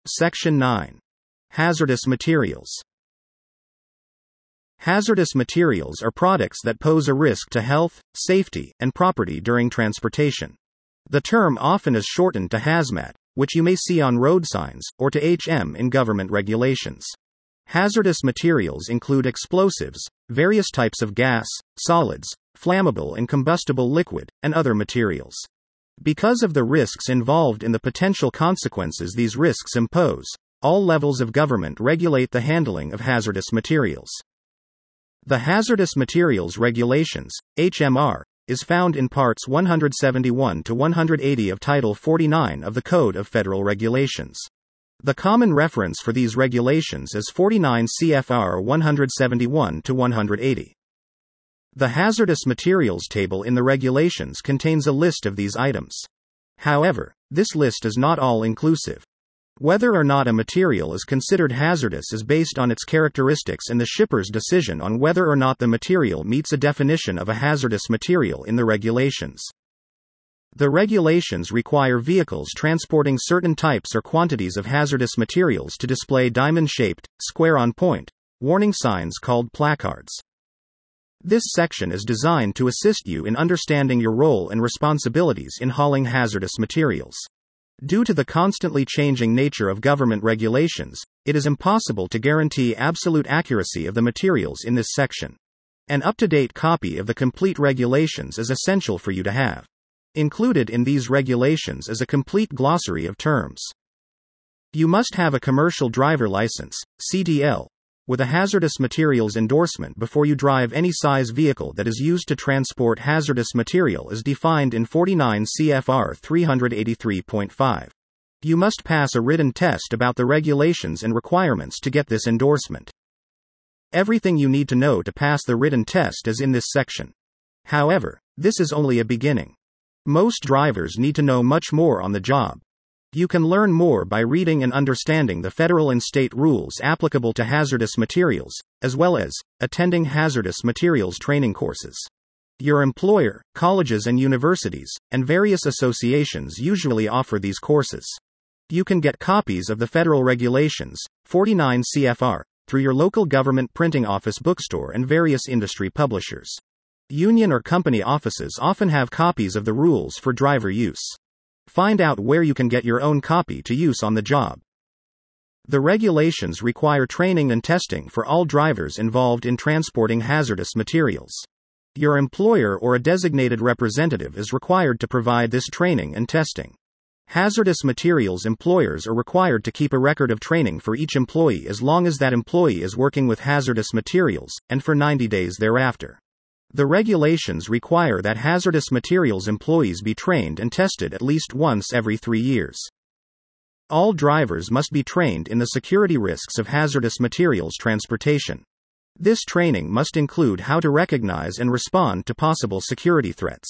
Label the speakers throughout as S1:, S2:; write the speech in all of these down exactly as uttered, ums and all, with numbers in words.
S1: Section nine. Hazardous materials. Hazardous materials are products that pose a risk to health, safety, and property during transportation. The term often is shortened to hazmat, which you may see on road signs, or to H M in government regulations. Hazardous materials include explosives, various types of gas, solids, flammable and combustible liquid, and other materials. Because of the risks involved in the potential consequences these risks impose, all levels of government regulate the handling of hazardous materials. The Hazardous Materials Regulations, H M R, is found in Parts one seventy-one to one eighty of Title forty-nine of the Code of Federal Regulations. The common reference for these regulations is forty-nine C F R one seventy-one to one eighty. The hazardous materials table in the regulations contains a list of these items. However, this list is not all-inclusive. Whether or not a material is considered hazardous is based on its characteristics and the shipper's decision on whether or not the material meets a definition of a hazardous material in the regulations. The regulations require vehicles transporting certain types or quantities of hazardous materials to display diamond-shaped, square-on-point, warning signs called placards. This section is designed to assist you in understanding your role and responsibilities in hauling hazardous materials. Due to the constantly changing nature of government regulations, it is impossible to guarantee absolute accuracy of the materials in this section. An up-to-date copy of the complete regulations is essential for you to have. Included in these regulations is a complete glossary of terms. You must have a commercial driver license, C D L, with a hazardous materials endorsement before you drive any size vehicle that is used to transport hazardous material as defined in forty-nine C F R three eighty-three point five. You must pass a written test about the regulations and requirements to get this endorsement. Everything you need to know to pass the written test is in this section. However, this is only a beginning. Most drivers need to know much more on the job. You can learn more by reading and understanding the federal and state rules applicable to hazardous materials, as well as attending hazardous materials training courses. Your employer, colleges and universities, and various associations usually offer these courses. You can get copies of the federal regulations, forty-nine C F R, through your local government printing office bookstore and various industry publishers. Union or company offices often have copies of the rules for driver use. Find out where you can get your own copy to use on the job. The regulations require training and testing for all drivers involved in transporting hazardous materials. Your employer or a designated representative is required to provide this training and testing. Hazardous materials employers are required to keep a record of training for each employee as long as that employee is working with hazardous materials, and for ninety days thereafter. The regulations require that hazardous materials employees be trained and tested at least once every three years. All drivers must be trained in the security risks of hazardous materials transportation. This training must include how to recognize and respond to possible security threats.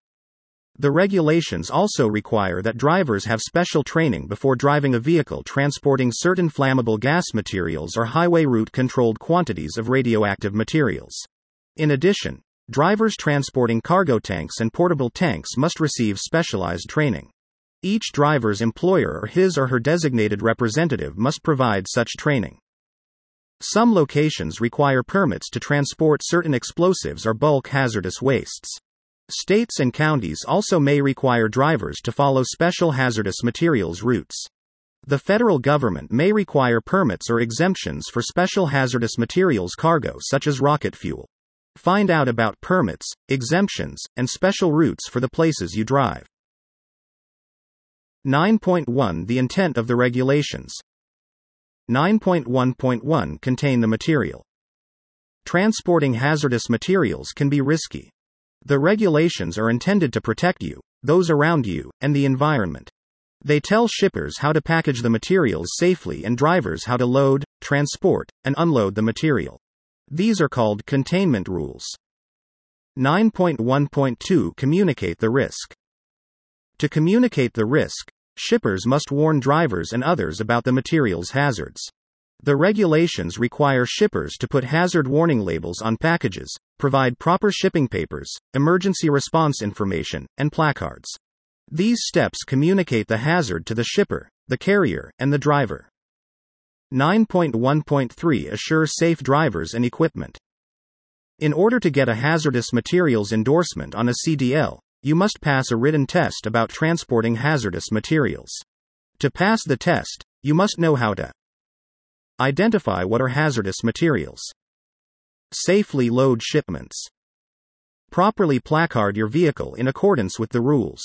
S1: The regulations also require that drivers have special training before driving a vehicle transporting certain flammable gas materials or highway route controlled quantities of radioactive materials. In addition, drivers transporting cargo tanks and portable tanks must receive specialized training. Each driver's employer or his or her designated representative must provide such training. Some locations require permits to transport certain explosives or bulk hazardous wastes. States and counties also may require drivers to follow special hazardous materials routes. The federal government may require permits or exemptions for special hazardous materials cargo such as rocket fuel. Find out about permits, exemptions, and special routes for the places you drive. nine point one The intent of the regulations. nine point one point one Contain the material. Transporting hazardous materials can be risky. The regulations are intended to protect you, those around you, and the environment. They tell shippers how to package the materials safely and drivers how to load, transport, and unload the material. These are called containment rules. nine point one point two Communicate the risk. To communicate the risk, shippers must warn drivers and others about the material's hazards. The regulations require shippers to put hazard warning labels on packages, provide proper shipping papers, emergency response information, and placards. These steps communicate the hazard to the shipper, the carrier, and the driver. nine point one point three Assure safe drivers and equipment. In order to get a hazardous materials endorsement on a C D L, you must pass a written test about transporting hazardous materials. To pass the test, you must know how to identify what are hazardous materials, safely load shipments, properly placard your vehicle in accordance with the rules,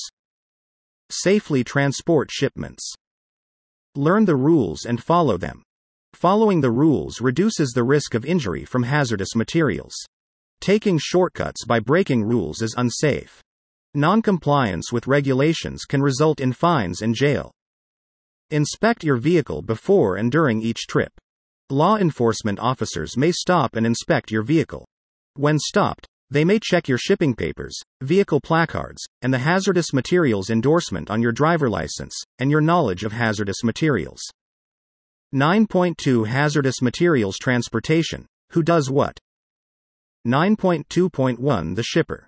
S1: safely transport shipments, learn the rules and follow them. Following the rules reduces the risk of injury from hazardous materials. Taking shortcuts by breaking rules is unsafe. Non-compliance with regulations can result in fines and jail. Inspect your vehicle before and during each trip. Law enforcement officers may stop and inspect your vehicle. When stopped, they may check your shipping papers, vehicle placards, and the hazardous materials endorsement on your driver license, and your knowledge of hazardous materials. nine point two Hazardous Materials Transportation. Who does what? nine point two point one The shipper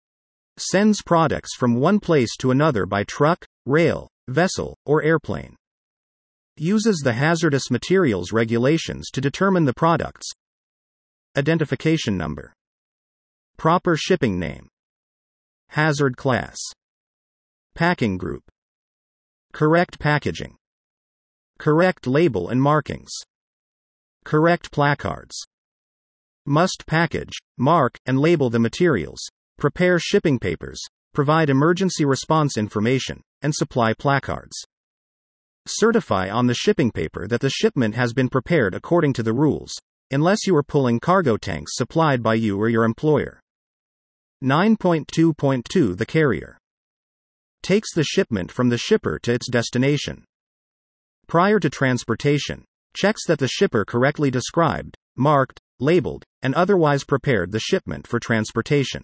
S1: sends products from one place to another by truck, rail, vessel, or airplane. Uses the hazardous materials regulations to determine the product's identification number, proper shipping name, hazard class, packing group, correct packaging, correct label and markings, correct placards. Must package, mark, and label the materials, prepare shipping papers, provide emergency response information, and supply placards. Certify on the shipping paper that the shipment has been prepared according to the rules, unless you are pulling cargo tanks supplied by you or your employer. nine point two point two The carrier takes the shipment from the shipper to its destination. Prior to transportation, checks that the shipper correctly described, marked, labeled, and otherwise prepared the shipment for transportation.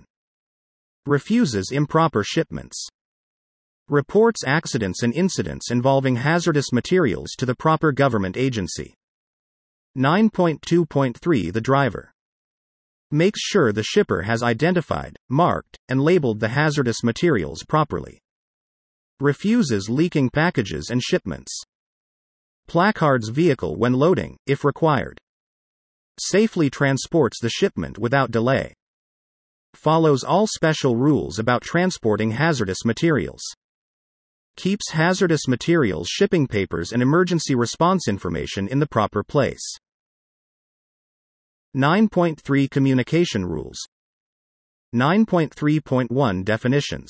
S1: Refuses improper shipments. Reports accidents and incidents involving hazardous materials to the proper government agency. nine point two point three The driver makes sure the shipper has identified, marked, and labeled the hazardous materials properly. Refuses leaking packages and shipments. Placards vehicle when loading, if required. Safely transports the shipment without delay. Follows all special rules about transporting hazardous materials. Keeps hazardous materials shipping papers and emergency response information in the proper place. nine point three Communication rules. nine point three point one Definitions.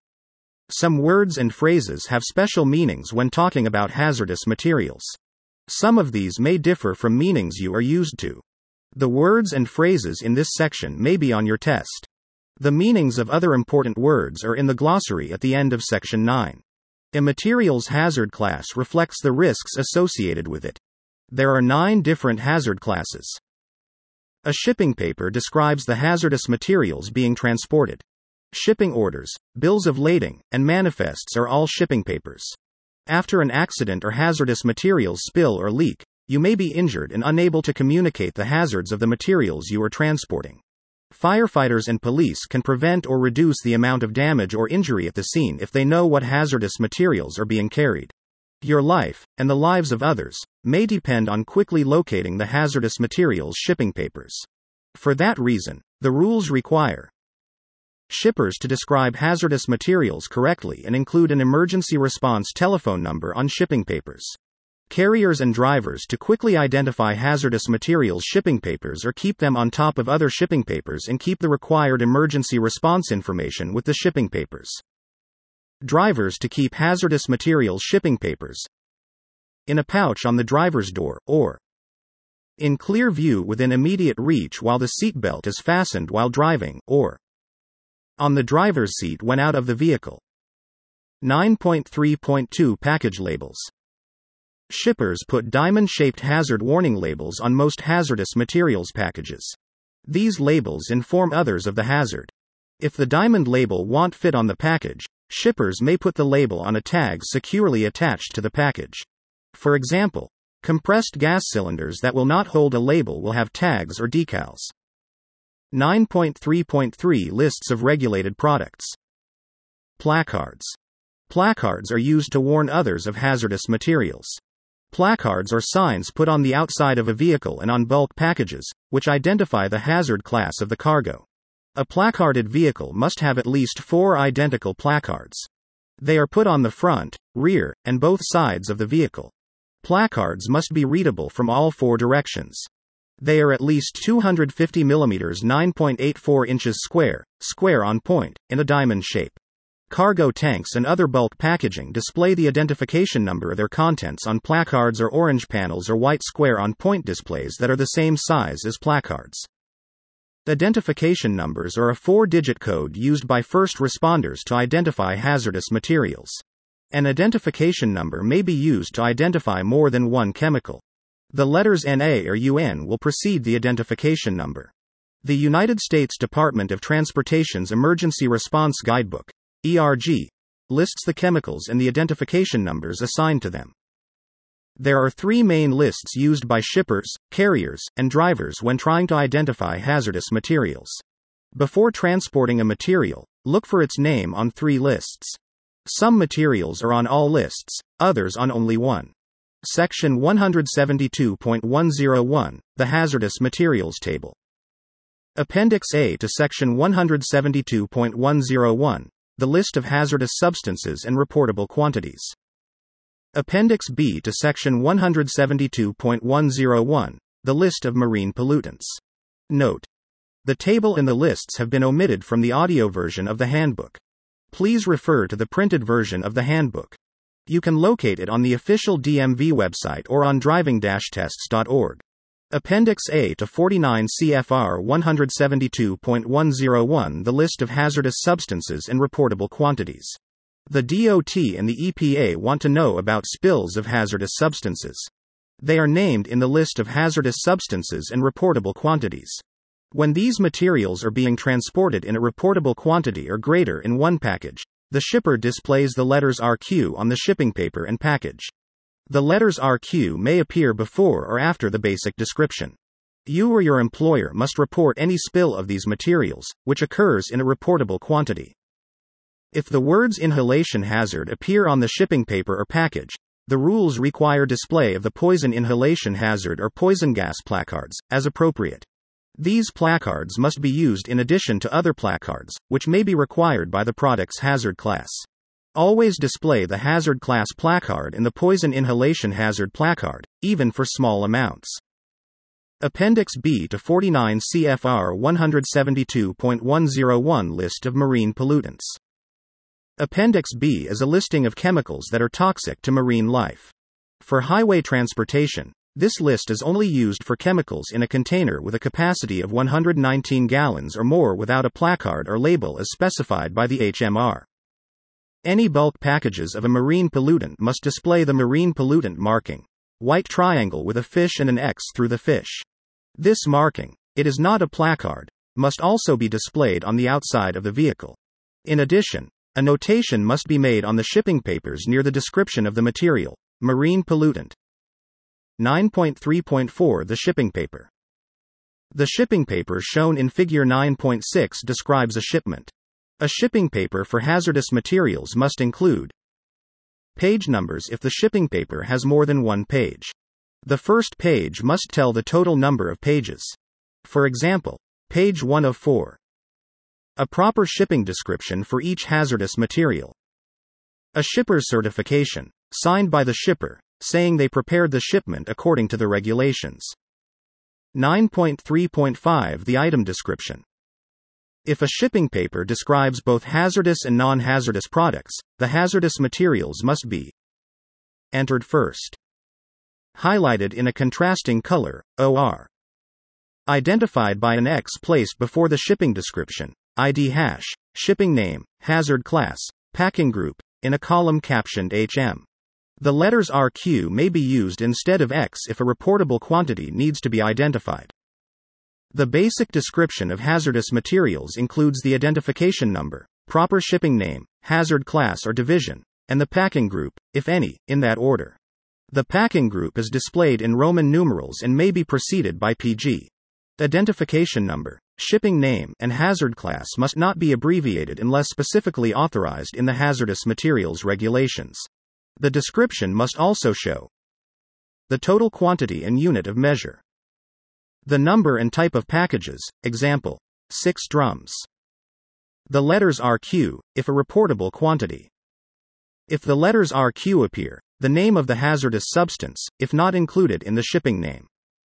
S1: Some words and phrases have special meanings when talking about hazardous materials. Some of these may differ from meanings you are used to. The words and phrases in this section may be on your test. The meanings of other important words are in the glossary at the end of section nine. A materials hazard class reflects the risks associated with it. There are nine different hazard classes. A shipping paper describes the hazardous materials being transported. Shipping orders, bills of lading, and manifests are all shipping papers. After an accident or hazardous materials spill or leak, you may be injured and unable to communicate the hazards of the materials you are transporting. Firefighters and police can prevent or reduce the amount of damage or injury at the scene if they know what hazardous materials are being carried. Your life, and the lives of others, may depend on quickly locating the hazardous materials shipping papers. For that reason, the rules require shippers to describe hazardous materials correctly and include an emergency response telephone number on shipping papers. Carriers and drivers to quickly identify hazardous materials shipping papers or keep them on top of other shipping papers and keep the required emergency response information with the shipping papers. Drivers to keep hazardous materials shipping papers in a pouch on the driver's door, or in clear view within immediate reach while the seatbelt is fastened while driving, or on the driver's seat when out of the vehicle. nine point three point two Package labels. Shippers put diamond-shaped hazard warning labels on most hazardous materials packages. These labels inform others of the hazard. If the diamond label won't fit on the package, shippers may put the label on a tag securely attached to the package. For example, compressed gas cylinders that will not hold a label will have tags or decals. nine point three point three Lists of regulated products. Placards. Placards are used to warn others of hazardous materials. Placards are signs put on the outside of a vehicle and on bulk packages, which identify the hazard class of the cargo. A placarded vehicle must have at least four identical placards. They are put on the front, rear, and both sides of the vehicle. Placards must be readable from all four directions. They are at least two hundred fifty millimeters (nine point eight four inches) square, square on point, in a diamond shape. Cargo tanks and other bulk packaging display the identification number of their contents on placards or orange panels or white square on point displays that are the same size as placards. Identification numbers are a four-digit code used by first responders to identify hazardous materials. An identification number may be used to identify more than one chemical. The letters N A or U N will precede the identification number. The United States Department of Transportation's Emergency Response Guidebook, E R G, lists the chemicals and the identification numbers assigned to them. There are three main lists used by shippers, carriers, and drivers when trying to identify hazardous materials. Before transporting a material, look for its name on three lists. Some materials are on all lists, others on only one. Section one seventy-two point one oh one, the Hazardous Materials Table. Appendix A to Section one seventy-two point one oh one, the list of hazardous substances and reportable quantities. Appendix B to Section one seventy-two point one oh one, the list of marine pollutants. Note: the table and the lists have been omitted from the audio version of the handbook. Please refer to the printed version of the handbook. You can locate it on the official D M V website or on driving dash tests dot org. Appendix A to forty-nine C F R one seventy-two point one oh one, the list of hazardous substances and reportable quantities. The D O T and the E P A want to know about spills of hazardous substances. They are named in the list of hazardous substances and reportable quantities. When these materials are being transported in a reportable quantity or greater in one package, the shipper displays the letters R Q on the shipping paper and package. The letters R Q may appear before or after the basic description. You or your employer must report any spill of these materials, which occurs in a reportable quantity. If the words inhalation hazard appear on the shipping paper or package, the rules require display of the poison inhalation hazard or poison gas placards, as appropriate. These placards must be used in addition to other placards, which may be required by the product's hazard class. Always display the hazard class placard and the poison inhalation hazard placard, even for small amounts. Appendix B to forty-nine C F R one seventy-two point one oh one, list of marine pollutants. Appendix B is a listing of chemicals that are toxic to marine life. For highway transportation, this list is only used for chemicals in a container with a capacity of one hundred nineteen gallons or more without a placard or label as specified by the H M R. Any bulk packages of a marine pollutant must display the marine pollutant marking, white triangle with a fish and an X through the fish. This marking, it is not a placard, must also be displayed on the outside of the vehicle. In addition, a notation must be made on the shipping papers near the description of the material, marine pollutant. nine point three point four The shipping paper. The shipping paper shown in Figure nine point six describes a shipment. A shipping paper for hazardous materials must include page numbers if the shipping paper has more than one page. The first page must tell the total number of pages. For example, page one of four. A proper shipping description for each hazardous material. A shipper's certification, signed by the shipper, saying they prepared the shipment according to the regulations. nine point three point five The item description. If a shipping paper describes both hazardous and non-hazardous products, the hazardous materials must be entered first. Highlighted in a contrasting color, O R. Identified by an X placed before the shipping description, I D hash, shipping name, hazard class, packing group, in a column captioned H M. The letters R Q may be used instead of X if a reportable quantity needs to be identified. The basic description of hazardous materials includes the identification number, proper shipping name, hazard class or division, and the packing group, if any, in that order. The packing group is displayed in Roman numerals and may be preceded by P G. Identification number, shipping name, and hazard class must not be abbreviated unless specifically authorized in the hazardous materials regulations. The description must also show the total quantity and unit of measure, the number and type of packages, example, six drums, the letters R Q, if a reportable quantity. If the letters R Q appear, the name of the hazardous substance, if not included in the shipping name.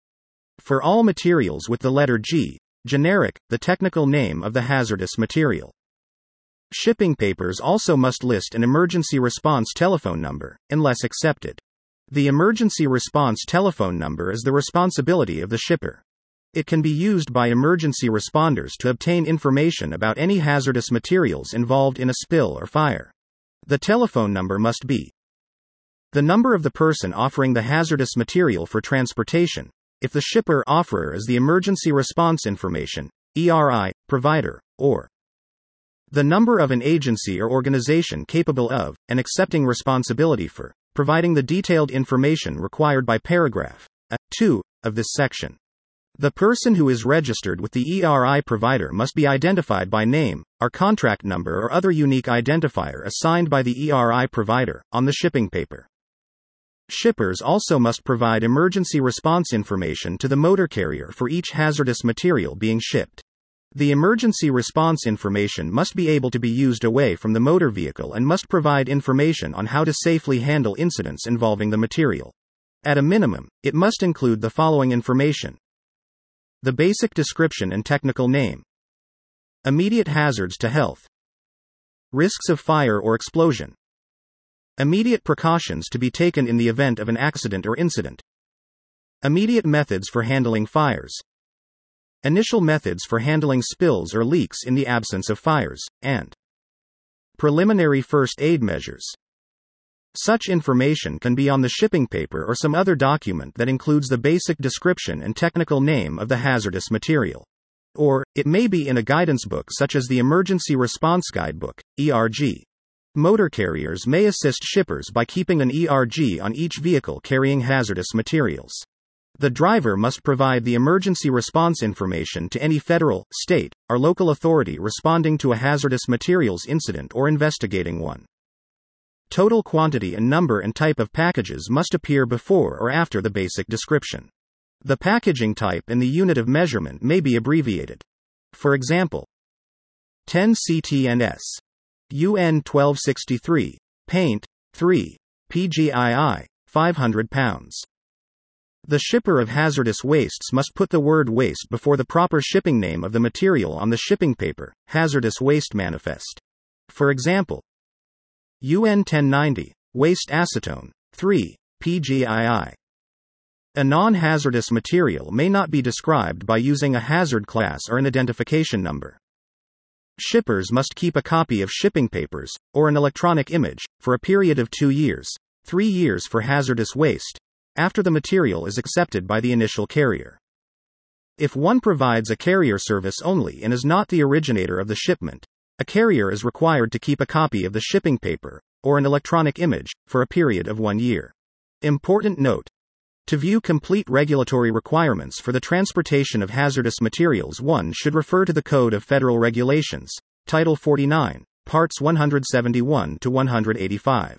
S1: For all materials with the letter G, generic, the technical name of the hazardous material. Shipping papers also must list an emergency response telephone number, unless accepted. The emergency response telephone number is the responsibility of the shipper. It can be used by emergency responders to obtain information about any hazardous materials involved in a spill or fire. The telephone number must be the number of the person offering the hazardous material for transportation, if the shipper offerer is the emergency response information, E R I, provider, or the number of an agency or organization capable of, and accepting responsibility for, providing the detailed information required by paragraph two of this section. The person who is registered with the E R I provider must be identified by name, or contract number or other unique identifier assigned by the E R I provider, on the shipping paper. Shippers also must provide emergency response information to the motor carrier for each hazardous material being shipped. The emergency response information must be able to be used away from the motor vehicle and must provide information on how to safely handle incidents involving the material. At a minimum, it must include the following information: the basic description and technical name, immediate hazards to health, risks of fire or explosion, immediate precautions to be taken in the event of an accident or incident, immediate methods for handling fires, initial methods for handling spills or leaks in the absence of fires, and preliminary first aid measures. Such information can be on the shipping paper or some other document that includes the basic description and technical name of the hazardous material. Or, it may be in a guidance book such as the Emergency Response Guidebook, E R G. Motor carriers may assist shippers by keeping an E R G on each vehicle carrying hazardous materials. The driver must provide the emergency response information to any federal, state, or local authority responding to a hazardous materials incident or investigating one. Total quantity and number and type of packages must appear before or after the basic description. The packaging type and the unit of measurement may be abbreviated. For example, ten C T N S, U N twelve sixty-three, paint, three, P G I I, five hundred pounds. The shipper of hazardous wastes must put the word waste before the proper shipping name of the material on the shipping paper, Hazardous Waste Manifest. For example, U N ten ninety, waste acetone, three, P G I I. A non-hazardous material may not be described by using a hazard class or an identification number. Shippers must keep a copy of shipping papers, or an electronic image, for a period of two years, three years for hazardous waste, after the material is accepted by the initial carrier. If one provides a carrier service only and is not the originator of the shipment, a carrier is required to keep a copy of the shipping paper, or an electronic image, for a period of one year. Important note: to view complete regulatory requirements for the transportation of hazardous materials, one should refer to the Code of Federal Regulations, Title forty-nine, Parts one seventy-one to one eighty-five.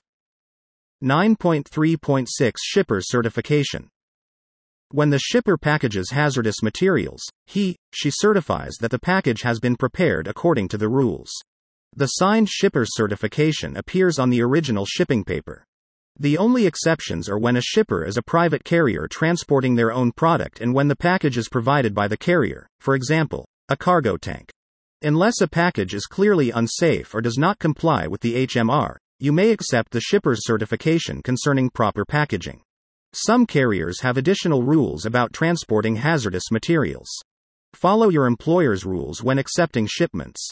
S1: nine point three point six Shipper's Certification. When the shipper packages hazardous materials, he, she certifies that the package has been prepared according to the rules. The signed shipper's certification appears on the original shipping paper. The only exceptions are when a shipper is a private carrier transporting their own product and when the package is provided by the carrier, for example, a cargo tank. Unless a package is clearly unsafe or does not comply with the H M R, you may accept the shipper's certification concerning proper packaging. Some carriers have additional rules about transporting hazardous materials. Follow your employer's rules when accepting shipments.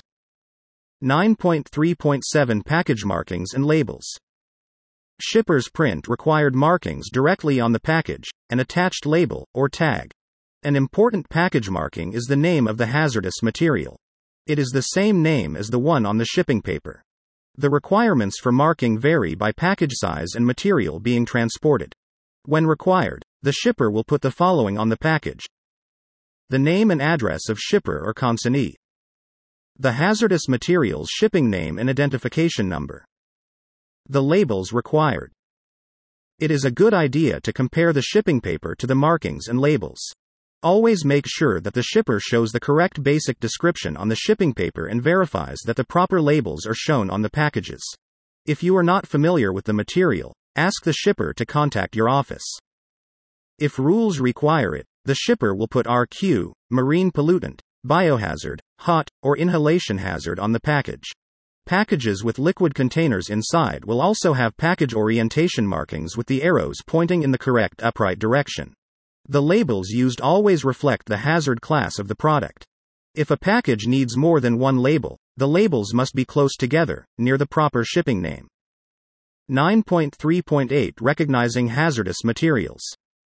S1: nine point three point seven Package Markings and Labels. Shippers print required markings directly on the package, an attached label, or tag. An important package marking is the name of the hazardous material. It is the same name as the one on the shipping paper. The requirements for marking vary by package size and material being transported. When required, the shipper will put the following on the package: The name and address of shipper or consignee. The hazardous materials shipping name and identification number. The labels required. It is a good idea to compare the shipping paper to the markings and labels. Always make sure that the shipper shows the correct basic description on the shipping paper and verifies that the proper labels are shown on the packages. If you are not familiar with the material, ask the shipper to contact your office. If rules require it, the shipper will put R Q, marine pollutant, biohazard, hot, or inhalation hazard on the package. Packages with liquid containers inside will also have package orientation markings with the arrows pointing in the correct upright direction. The labels used always reflect the hazard class of the product. If a package needs more than one label, the labels must be close together, near the proper shipping name. nine point three point eight Recognizing hazardous materials.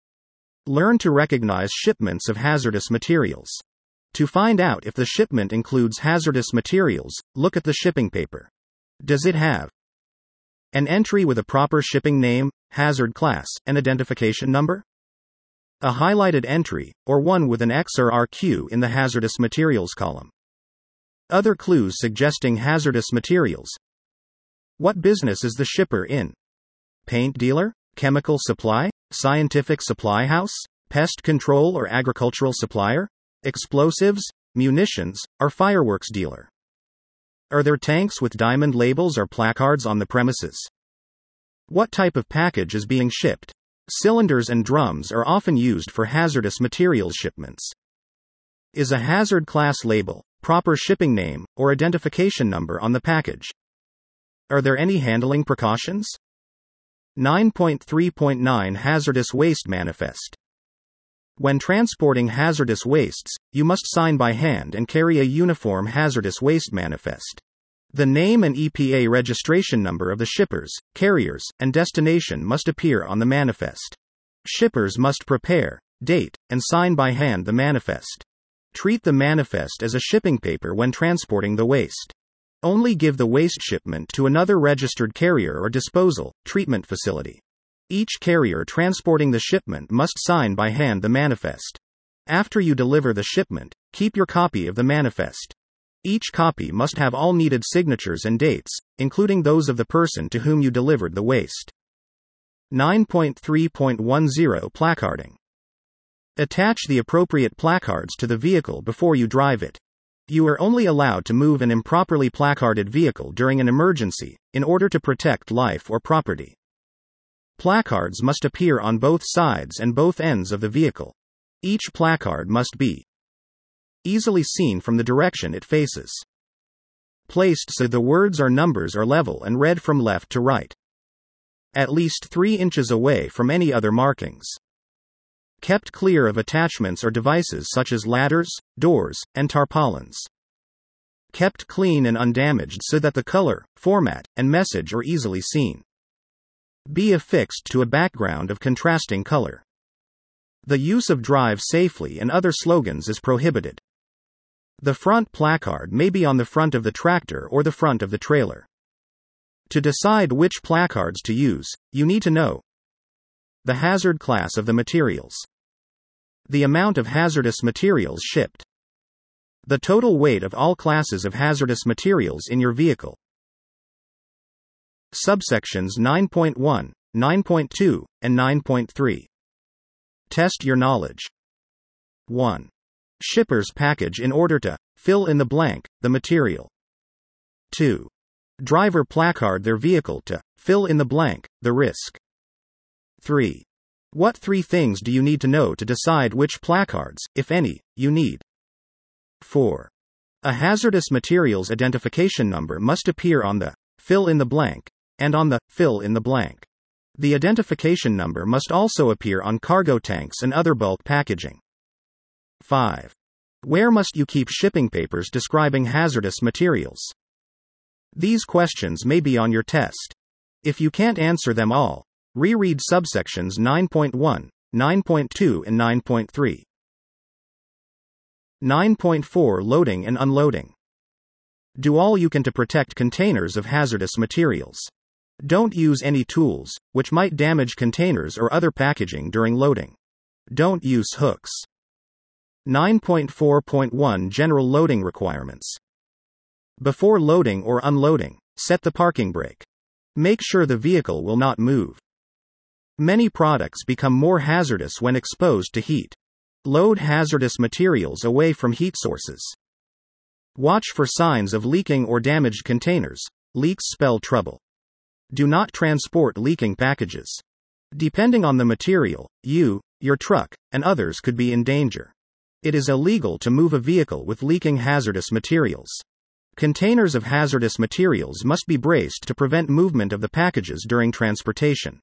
S1: Learn to recognize shipments of hazardous materials. To find out if the shipment includes hazardous materials, look at the shipping paper. Does it have an entry with a proper shipping name, hazard class, and identification number? A highlighted entry, or one with an X or R Q in the hazardous materials column. Other clues suggesting hazardous materials. What business is the shipper in? Paint dealer? Chemical supply? Scientific supply house? Pest control or agricultural supplier? Explosives, munitions, or fireworks dealer? Are there tanks with diamond labels or placards on the premises? What type of package is being shipped? Cylinders and drums are often used for hazardous materials shipments. Is a hazard class label, proper shipping name, or identification number on the package? Are there any handling precautions? nine point three point nine Hazardous Waste Manifest. When transporting hazardous wastes, you must sign by hand and carry a uniform hazardous waste manifest. The name and E P A registration number of the shippers, carriers, and destination must appear on the manifest. Shippers must prepare, date, and sign by hand the manifest. Treat the manifest as a shipping paper when transporting the waste. Only give the waste shipment to another registered carrier or disposal, treatment facility. Each carrier transporting the shipment must sign by hand the manifest. After you deliver the shipment, keep your copy of the manifest. Each copy must have all needed signatures and dates, including those of the person to whom you delivered the waste. nine point three point ten Placarding. Attach the appropriate placards to the vehicle before you drive it. You are only allowed to move an improperly placarded vehicle during an emergency, in order to protect life or property. Placards must appear on both sides and both ends of the vehicle. Each placard must be easily seen from the direction it faces. Placed so the words or numbers are level and read from left to right. At least three inches away from any other markings. Kept clear of attachments or devices such as ladders, doors, and tarpaulins. Kept clean and undamaged so that the color, format, and message are easily seen. Be affixed to a background of contrasting color. The use of "drive safely" and other slogans is prohibited. The front placard may be on the front of the tractor or the front of the trailer. To decide which placards to use, you need to know the hazard class of the materials, the amount of hazardous materials shipped, the total weight of all classes of hazardous materials in your vehicle. Subsections nine point one, nine point two, and nine point three. Test your knowledge. one. Shipper's package in order to fill in the blank, the material. two. Driver placard their vehicle to fill in the blank, the risk. three. What three things do you need to know to decide which placards, if any, you need? four. A hazardous materials identification number must appear on the fill in the blank and on the fill in the blank. The identification number must also appear on cargo tanks and other bulk packaging. five. Where must you keep shipping papers describing hazardous materials? These questions may be on your test. If you can't answer them all, reread subsections nine point one, nine point two, and nine point three. nine point four Loading and unloading. Do all you can to protect containers of hazardous materials. Don't use any tools, which might damage containers or other packaging during loading. Don't use hooks. nine point four point one General Loading Requirements. Before loading or unloading, set the parking brake. Make sure the vehicle will not move. Many products become more hazardous when exposed to heat. Load hazardous materials away from heat sources. Watch for signs of leaking or damaged containers. Leaks spell trouble. Do not transport leaking packages. Depending on the material, you, your truck, and others could be in danger. It is illegal to move a vehicle with leaking hazardous materials. Containers of hazardous materials must be braced to prevent movement of the packages during transportation.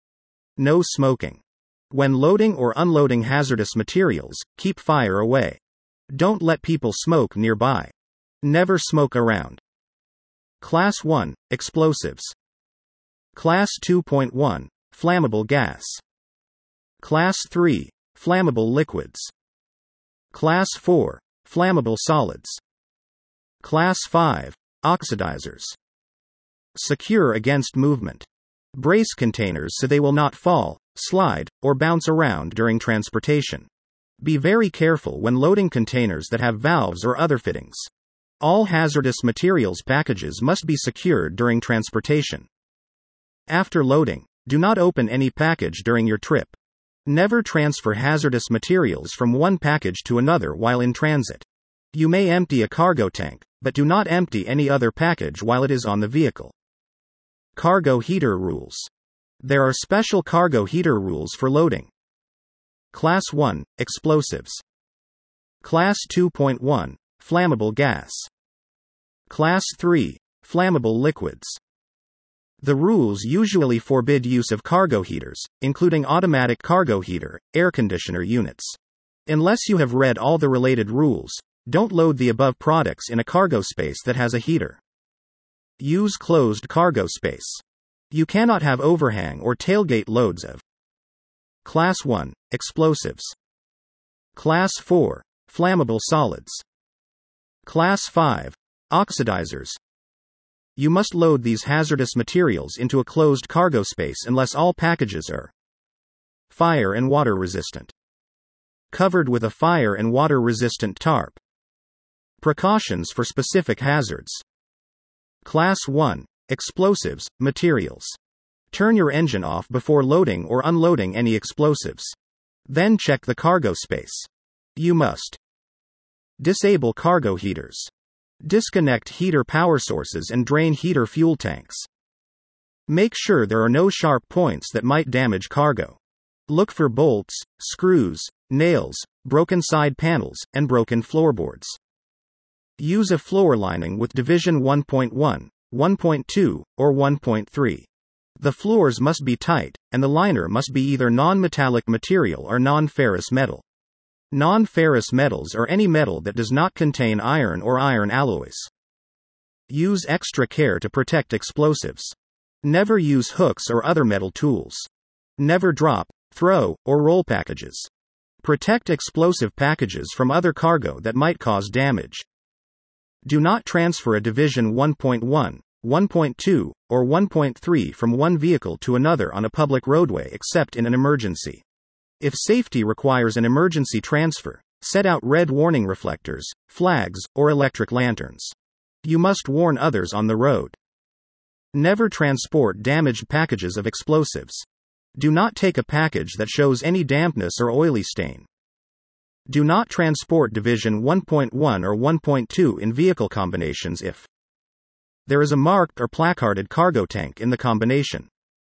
S1: No smoking. When loading or unloading hazardous materials, keep fire away. Don't let people smoke nearby. Never smoke around. Class one, Explosives. Class two point one, Flammable gas. Class three, Flammable liquids. Class four, Flammable solids. Class five, Oxidizers. Secure against movement. Brace containers so they will not fall, slide, or bounce around during transportation. Be very careful when loading containers that have valves or other fittings. All hazardous materials packages must be secured during transportation. After loading, do not open any package during your trip. Never transfer hazardous materials from one package to another while in transit. You may empty a cargo tank, but do not empty any other package while it is on the vehicle. Cargo heater rules. There are special cargo heater rules for loading. Class one, Explosives. Class two point one, Flammable gas. Class three, Flammable liquids. The rules usually forbid use of cargo heaters, including automatic cargo heater, air conditioner units. Unless you have read all the related rules, don't load the above products in a cargo space that has a heater. Use closed cargo space. You cannot have overhang or tailgate loads of Class one, Explosives. Class four, Flammable solids. Class five, Oxidizers. You must load these hazardous materials into a closed cargo space unless all packages are fire and water resistant. Covered with a fire and water resistant tarp. Precautions for specific hazards. Class one, Explosives, materials. Turn your engine off before loading or unloading any explosives. Then check the cargo space. You must disable cargo heaters. Disconnect heater power sources and drain heater fuel tanks. Make sure there are no sharp points that might damage cargo. Look for bolts, screws, nails, broken side panels, and broken floorboards. Use a floor lining with division one point one, one point two, or one point three. The floors must be tight, and the liner must be either non-metallic material or non-ferrous metal. Non-ferrous metals are any metal that does not contain iron or iron alloys. Use extra care to protect explosives. Never use hooks or other metal tools. Never drop, throw, or roll packages. Protect explosive packages from other cargo that might cause damage. Do not transfer a division one point one, one point two, or one point three from one vehicle to another on a public roadway except in an emergency. If safety requires an emergency transfer, set out red warning reflectors, flags, or electric lanterns. You must warn others on the road. Never transport damaged packages of explosives. Do not take a package that shows any dampness or oily stain. Do not transport division one point one or one point two in vehicle combinations if there is a marked or placarded cargo tank in the combination.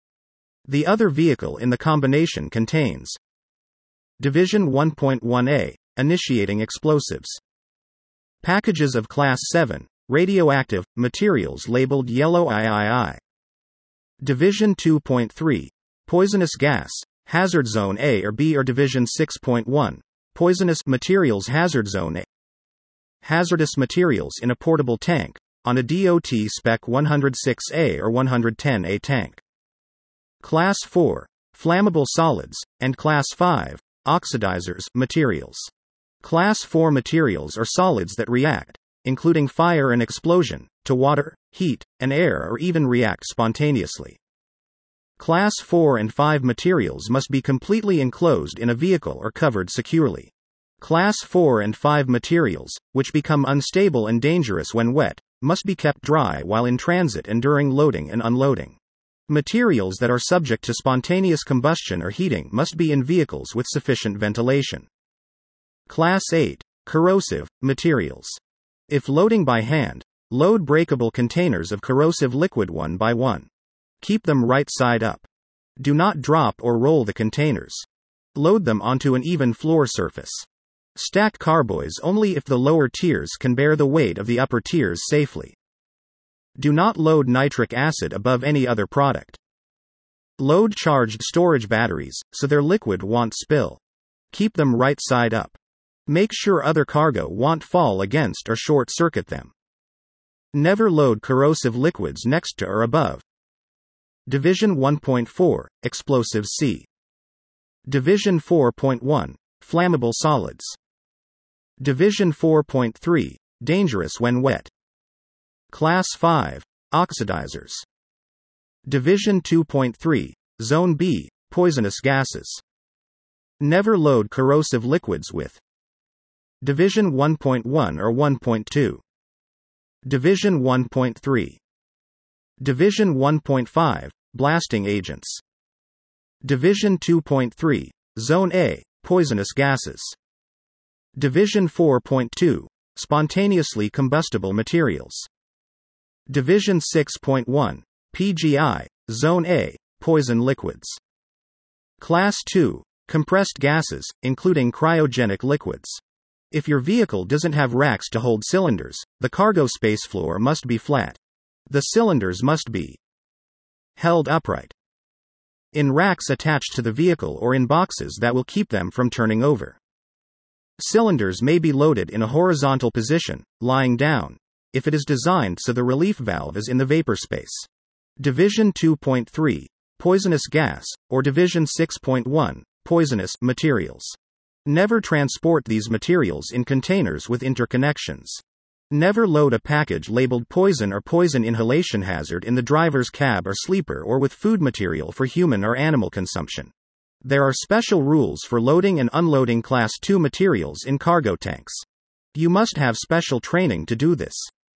S1: The other vehicle in the combination contains Division one point one A, initiating explosives. Packages of Class seven, radioactive, materials labeled yellow triple I. Division two point three, poisonous gas, hazard zone A or B or Division six point one, poisonous materials hazard zone A. Hazardous materials in a portable tank, on a D O T Spec one oh six A or one ten A tank. Class four, flammable solids, and Class five, oxidizers, materials. Class four materials are solids that react, including fire and explosion, to water, heat, and air or even react spontaneously. Class four and five materials must be completely enclosed in a vehicle or covered securely. Class four and five materials, which become unstable and dangerous when wet, must be kept dry while in transit and during loading and unloading. Materials that are subject to spontaneous combustion or heating must be in vehicles with sufficient ventilation. Class eight. Corrosive materials. If loading by hand, load breakable containers of corrosive liquid one by one. Keep them right side up. Do not drop or roll the containers. Load them onto an even floor surface. Stack carboys only if the lower tiers can bear the weight of the upper tiers safely. Do not load nitric acid above any other product. Load charged storage batteries, so their liquid won't spill. Keep them right side up. Make sure other cargo won't fall against or short circuit them. Never load corrosive liquids next to or above. Division one point four, Explosives C. Division four point one, Flammable solids. Division four point three, Dangerous when wet. Class five, Oxidizers. Division two point three, Zone B, Poisonous gases. Never load corrosive liquids with. Division one point one or one point two. Division one point three. Division one point five, Blasting agents. Division two point three, Zone A, Poisonous gases. Division four point two, Spontaneously combustible materials. Division six point one, P G I, Zone A, Poison liquids. Class two, Compressed gases, including cryogenic liquids. If your vehicle doesn't have racks to hold cylinders, the cargo space floor must be flat. The cylinders must be held upright in racks attached to the vehicle or in boxes that will keep them from turning over. Cylinders may be loaded in a horizontal position, lying down, if it is designed so the relief valve is in the vapor space. Division two point three, Poisonous gas, or Division six point one, Poisonous materials. Never transport these materials in containers with interconnections. Never load a package labeled poison or poison inhalation hazard in the driver's cab or sleeper or with food material for human or animal consumption. There are special rules for loading and unloading Class two materials in cargo tanks. You must have special training to do this.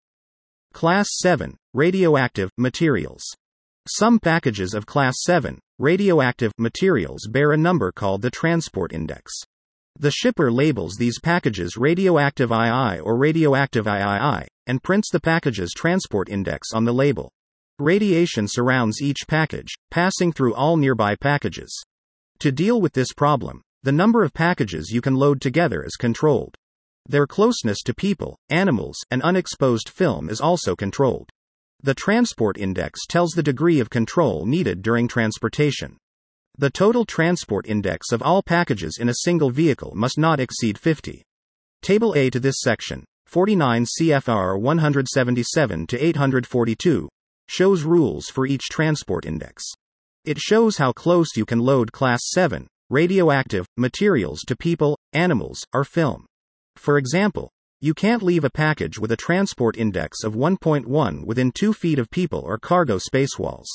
S1: Class seven, Radioactive materials. Some packages of Class seven, radioactive materials bear a number called the Transport Index. The shipper labels these packages Radioactive two or Radioactive three, and prints the package's Transport Index on the label. Radiation surrounds each package, passing through all nearby packages. To deal with this problem, the number of packages you can load together is controlled. Their closeness to people, animals, and unexposed film is also controlled. The Transport Index tells the degree of control needed during transportation. The total Transport Index of all packages in a single vehicle must not exceed fifty. Table A to this section, forty-nine C F R one seventy-seven to eight forty-two, shows rules for each Transport Index. It shows how close you can load Class seven, radioactive, materials to people, animals, or film. For example, you can't leave a package with a Transport Index of one point one within two feet of people or cargo space walls.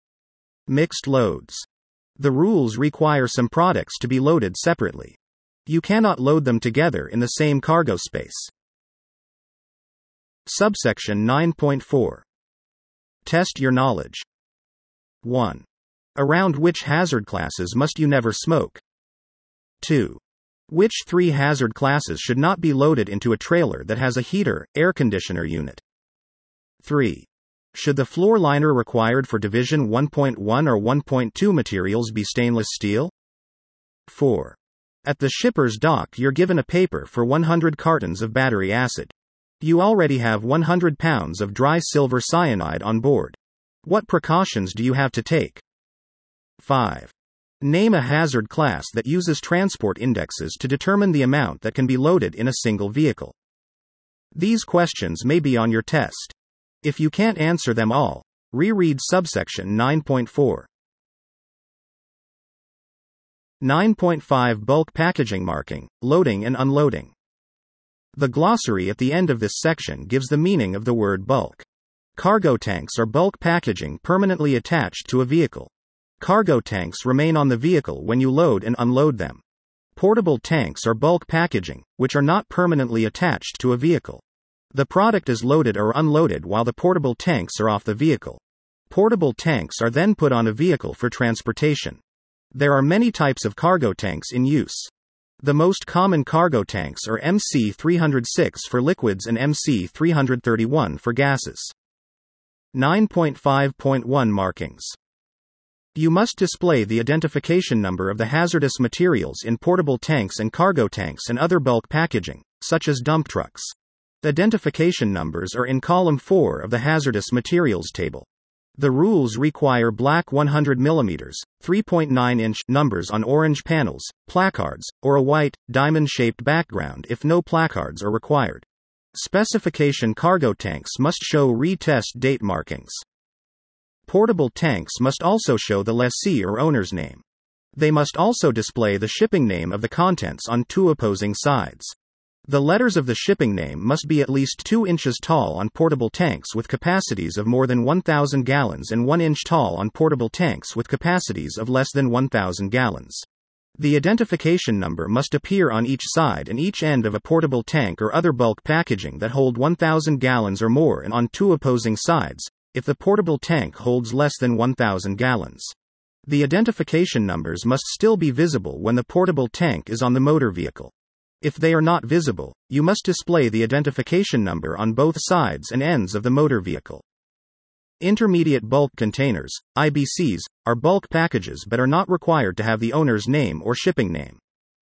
S1: Mixed loads. The rules require some products to be loaded separately. You cannot load them together in the same cargo space. Subsection nine point four. Test your knowledge. one. Around which hazard classes must you never smoke? two. Which three hazard classes should not be loaded into a trailer that has a heater, air conditioner unit? three. Should the floor liner required for Division one point one or one point two materials be stainless steel? four. At the shipper's dock you're given a paper for one hundred cartons of battery acid. You already have one hundred pounds of dry silver cyanide on board. What precautions do you have to take? five. Name a hazard class that uses transport indexes to determine the amount that can be loaded in a single vehicle. These questions may be on your test. If you can't answer them all, reread subsection nine point four. nine point five Bulk packaging marking, loading and unloading. The glossary at the end of this section gives the meaning of the word bulk. Cargo tanks are bulk packaging permanently attached to a vehicle. Cargo tanks remain on the vehicle when you load and unload them. Portable tanks are bulk packaging, which are not permanently attached to a vehicle. The product is loaded or unloaded while the portable tanks are off the vehicle. Portable tanks are then put on a vehicle for transportation. There are many types of cargo tanks in use. The most common cargo tanks are M C three oh six for liquids and M C three thirty-one for gases. nine point five point one Markings. You must display the identification number of the hazardous materials in portable tanks and cargo tanks and other bulk packaging, such as dump trucks. Identification numbers are in column four of the hazardous materials table. The rules require black one hundred millimeter, three point nine inch numbers on orange panels, placards, or a white, diamond-shaped background if no placards are required. Specification cargo tanks must show retest date markings. Portable tanks must also show the lessee or owner's name. They must also display the shipping name of the contents on two opposing sides. The letters of the shipping name must be at least two inches tall on portable tanks with capacities of more than one thousand gallons and one inch tall on portable tanks with capacities of less than one thousand gallons. The identification number must appear on each side and each end of a portable tank or other bulk packaging that hold one thousand gallons or more and on two opposing sides, if the portable tank holds less than one thousand gallons. The identification numbers must still be visible when the portable tank is on the motor vehicle. If they are not visible, you must display the identification number on both sides and ends of the motor vehicle. Intermediate bulk containers, I B Cs, are bulk packages but are not required to have the owner's name or shipping name.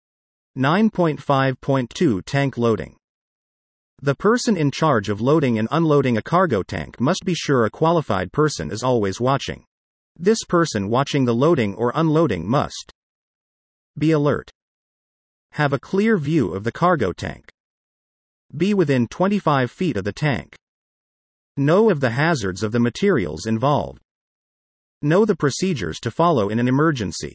S1: nine point five point two Tank loading. The person in charge of loading and unloading a cargo tank must be sure a qualified person is always watching. This person watching the loading or unloading must be alert, have a clear view of the cargo tank, be within twenty-five feet of the tank, know of the hazards of the materials involved, know the procedures to follow in an emergency,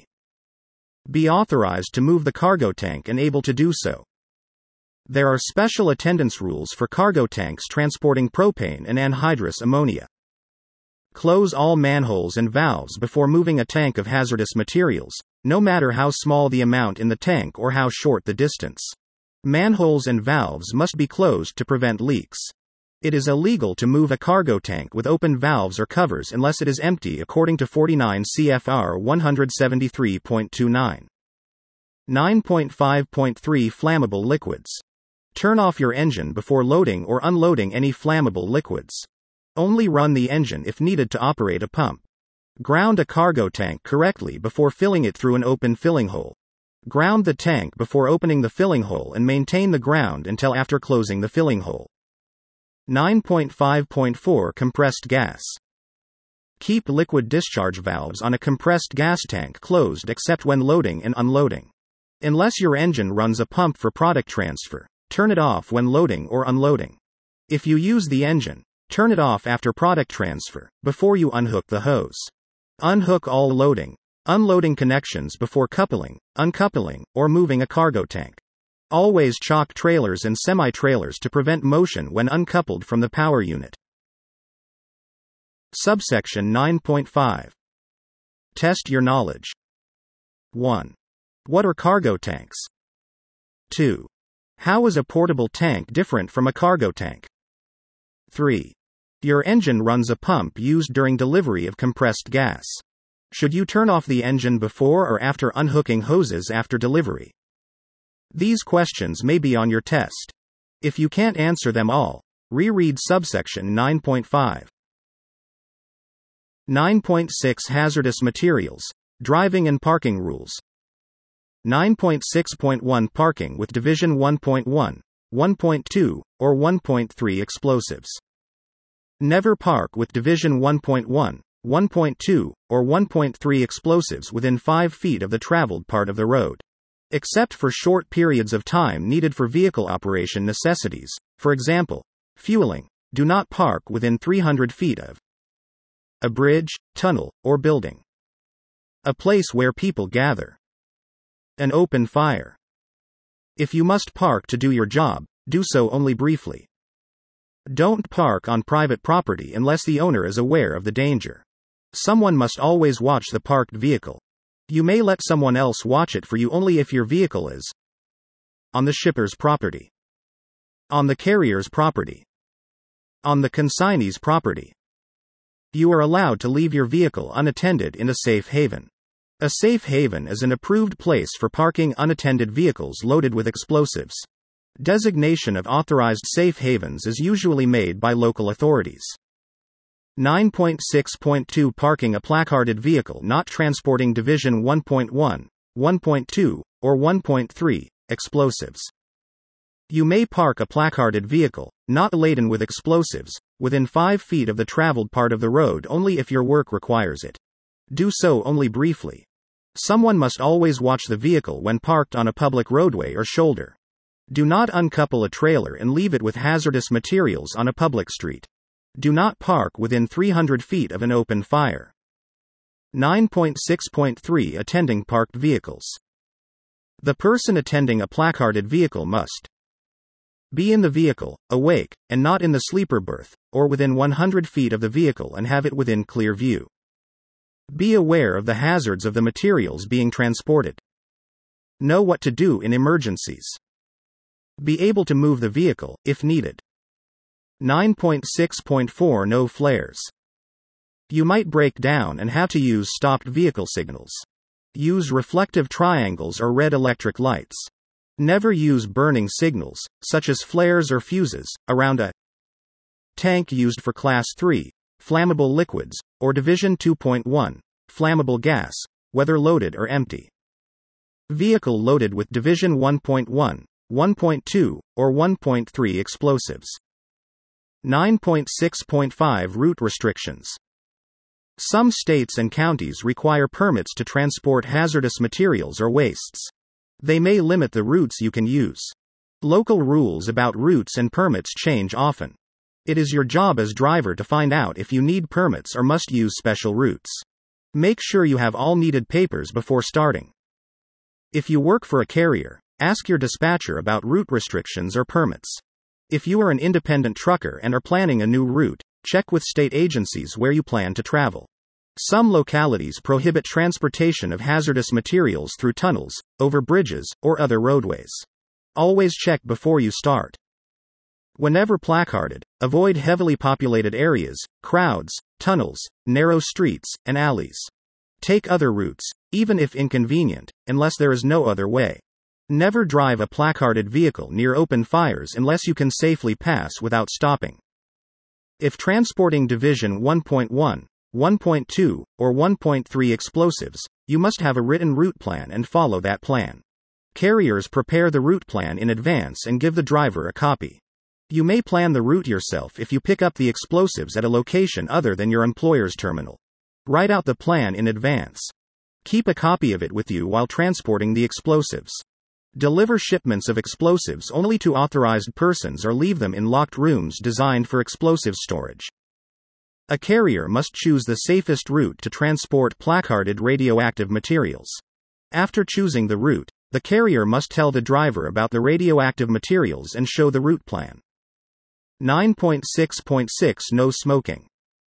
S1: be authorized to move the cargo tank and able to do so. There are special attendance rules for cargo tanks transporting propane and anhydrous ammonia. Close all manholes and valves before moving a tank of hazardous materials, no matter how small the amount in the tank or how short the distance. Manholes and valves must be closed to prevent leaks. It is illegal to move a cargo tank with open valves or covers unless it is empty according to forty-nine C F R one seventy-three point two nine. nine point five point three Flammable liquids. Turn off your engine before loading or unloading any flammable liquids. Only run the engine if needed to operate a pump. Ground a cargo tank correctly before filling it through an open filling hole. Ground the tank before opening the filling hole and maintain the ground until after closing the filling hole. nine point five point four Compressed gas. Keep liquid discharge valves on a compressed gas tank closed except when loading and unloading. Unless your engine runs a pump for product transfer, turn it off when loading or unloading. If you use the engine, turn it off after product transfer, before you unhook the hose. Unhook all loading, unloading connections before coupling, uncoupling, or moving a cargo tank. Always chock trailers and semi-trailers to prevent motion when uncoupled from the power unit. Subsection nine point five. Test your knowledge. one. What are cargo tanks? two. How is a portable tank different from a cargo tank? three. Your engine runs a pump used during delivery of compressed gas. Should you turn off the engine before or after unhooking hoses after delivery? These questions may be on your test. If you can't answer them all, reread subsection nine point five. nine point six Hazardous materials, driving and parking rules. nine point six point one Parking with Division one point one, one point two, or one point three explosives. Never park with Division one point one, one point two, or one point three explosives within five feet of the traveled part of the road. Except for short periods of time needed for vehicle operation necessities, for example, fueling, do not park within three hundred feet of a bridge, tunnel, or building. A place where people gather. An open fire. If you must park to do your job, do so only briefly. Don't park on private property unless the owner is aware of the danger. Someone must always watch the parked vehicle. You may let someone else watch it for you only if your vehicle is on the shipper's property, on the carrier's property, on the consignee's property. You are allowed to leave your vehicle unattended in a safe haven. A safe haven is an approved place for parking unattended vehicles loaded with explosives. Designation of authorized safe havens is usually made by local authorities. nine point six point two Parking a placarded vehicle not transporting Division one point one, one point two, or one point three, explosives. You may park a placarded vehicle, not laden with explosives, within five feet of the traveled part of the road only if your work requires it. Do so only briefly. Someone must always watch the vehicle when parked on a public roadway or shoulder. Do not uncouple a trailer and leave it with hazardous materials on a public street. Do not park within three hundred feet of an open fire. nine point six point three Attending parked vehicles. The person attending a placarded vehicle must be in the vehicle, awake, and not in the sleeper berth, or within one hundred feet of the vehicle and have it within clear view. Be aware of the hazards of the materials being transported. Know what to do in emergencies. Be able to move the vehicle, if needed. nine point six point four No flares. You might break down and have to use stopped vehicle signals. Use reflective triangles or red electric lights. Never use burning signals, such as flares or fuses, around a tank used for Class three, flammable liquids, or Division two point one, flammable gas, whether loaded or empty. Vehicle loaded with Division one point one, one point two, or one point three explosives. nine point six point five Route restrictions. Some states and counties require permits to transport hazardous materials or wastes. They may limit the routes you can use. Local rules about routes and permits change often. It is your job as driver to find out if you need permits or must use special routes. Make sure you have all needed papers before starting. If you work for a carrier, ask your dispatcher about route restrictions or permits. If you are an independent trucker and are planning a new route, check with state agencies where you plan to travel. Some localities prohibit transportation of hazardous materials through tunnels, over bridges, or other roadways. Always check before you start. Whenever placarded, avoid heavily populated areas, crowds, tunnels, narrow streets, and alleys. Take other routes, even if inconvenient, unless there is no other way. Never drive a placarded vehicle near open fires unless you can safely pass without stopping. If transporting Division one point one, one point two, or one point three explosives, you must have a written route plan and follow that plan. Carriers prepare the route plan in advance and give the driver a copy. You may plan the route yourself if you pick up the explosives at a location other than your employer's terminal. Write out the plan in advance. Keep a copy of it with you while transporting the explosives. Deliver shipments of explosives only to authorized persons or leave them in locked rooms designed for explosive storage. A carrier must choose the safest route to transport placarded radioactive materials. After choosing the route, the carrier must tell the driver about the radioactive materials and show the route plan. nine point six point six No smoking.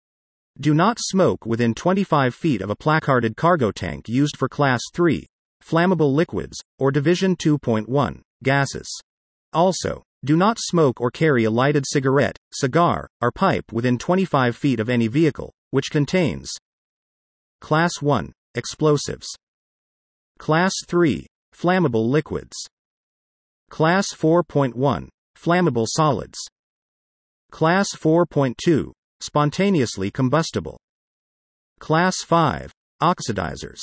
S1: Do not smoke within twenty-five feet of a placarded cargo tank used for Class three, flammable liquids, or Division two point one, gases. Also, do not smoke or carry a lighted cigarette, cigar, or pipe within twenty-five feet of any vehicle, which contains Class one, explosives. Class three, flammable liquids. Class four point one, flammable solids. Class four point two, spontaneously combustible. Class five, oxidizers.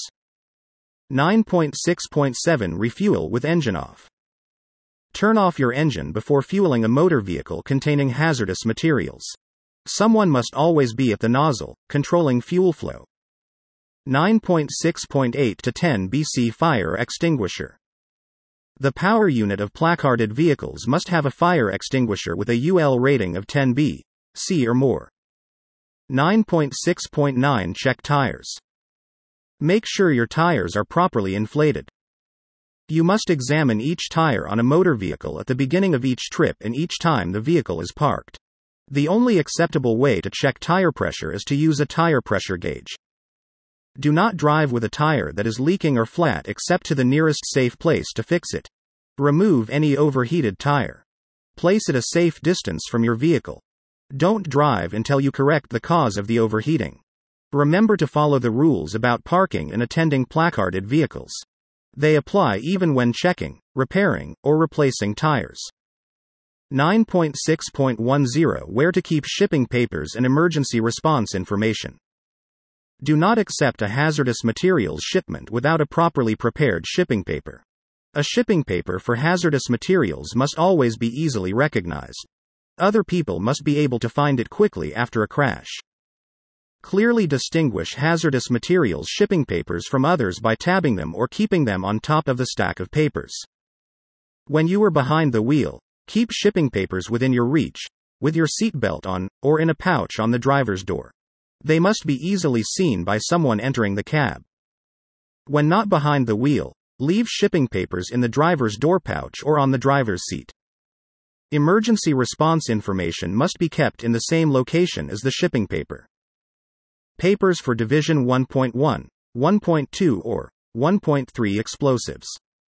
S1: nine point six point seven Refuel with engine off. Turn off your engine before fueling a motor vehicle containing hazardous materials. Someone must always be at the nozzle, controlling fuel flow. nine point six point eight to ten B C Fire extinguisher. The power unit of placarded vehicles must have a fire extinguisher with a U L rating of ten B C or more. nine point six point nine Check tires. Make sure your tires are properly inflated. You must examine each tire on a motor vehicle at the beginning of each trip and each time the vehicle is parked. The only acceptable way to check tire pressure is to use a tire pressure gauge. Do not drive with a tire that is leaking or flat except to the nearest safe place to fix it. Remove any overheated tire. Place it a safe distance from your vehicle. Don't drive until you correct the cause of the overheating. Remember to follow the rules about parking and attending placarded vehicles. They apply even when checking, repairing, or replacing tires. nine point six point ten Where to keep shipping papers and emergency response information. Do not accept a hazardous materials shipment without a properly prepared shipping paper. A shipping paper for hazardous materials must always be easily recognized. Other people must be able to find it quickly after a crash. Clearly distinguish hazardous materials shipping papers from others by tabbing them or keeping them on top of the stack of papers. When you are behind the wheel, keep shipping papers within your reach, with your seatbelt on, or in a pouch on the driver's door. They must be easily seen by someone entering the cab. When not behind the wheel, leave shipping papers in the driver's door pouch or on the driver's seat. Emergency response information must be kept in the same location as the shipping paper. Papers for Division one point one, one point two or one point three explosives.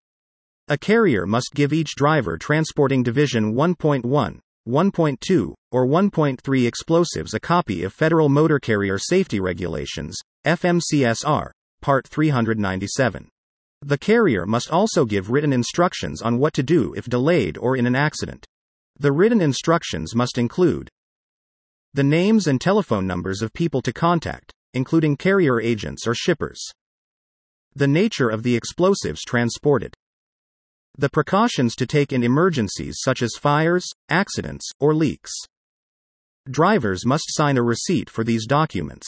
S1: A carrier must give each driver transporting Division one point one, one point two, or one point three explosives a copy of Federal Motor Carrier Safety Regulations, F M C S R, Part three ninety-seven. The carrier must also give written instructions on what to do if delayed or in an accident. The written instructions must include the names and telephone numbers of people to contact, including carrier agents or shippers. The nature of the explosives transported. The precautions to take in emergencies such as fires, accidents, or leaks. Drivers must sign a receipt for these documents.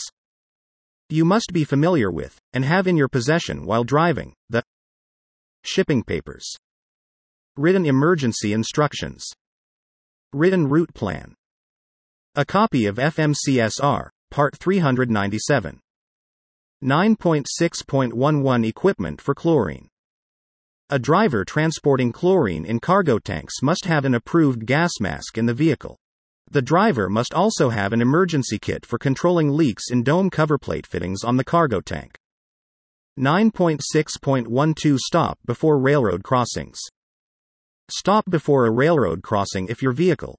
S1: You must be familiar with, and have in your possession while driving, the shipping papers. Written emergency instructions. Written route plan. A copy of F M C S R, Part three ninety-seven. nine point six point eleven Equipment for chlorine. A driver transporting chlorine in cargo tanks must have an approved gas mask in the vehicle. The driver must also have an emergency kit for controlling leaks in dome cover plate fittings on the cargo tank. nine point six point twelve Stop before railroad crossings. Stop before a railroad crossing if your vehicle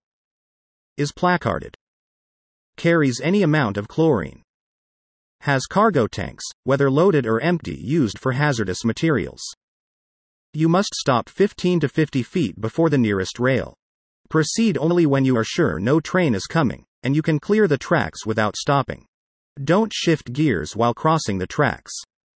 S1: is placarded, carries any amount of chlorine, has cargo tanks, whether loaded or empty, used for hazardous materials. You must stop fifteen to fifty feet before the nearest rail. Proceed only when you are sure no train is coming, and you can clear the tracks without stopping. Don't shift gears while crossing the tracks.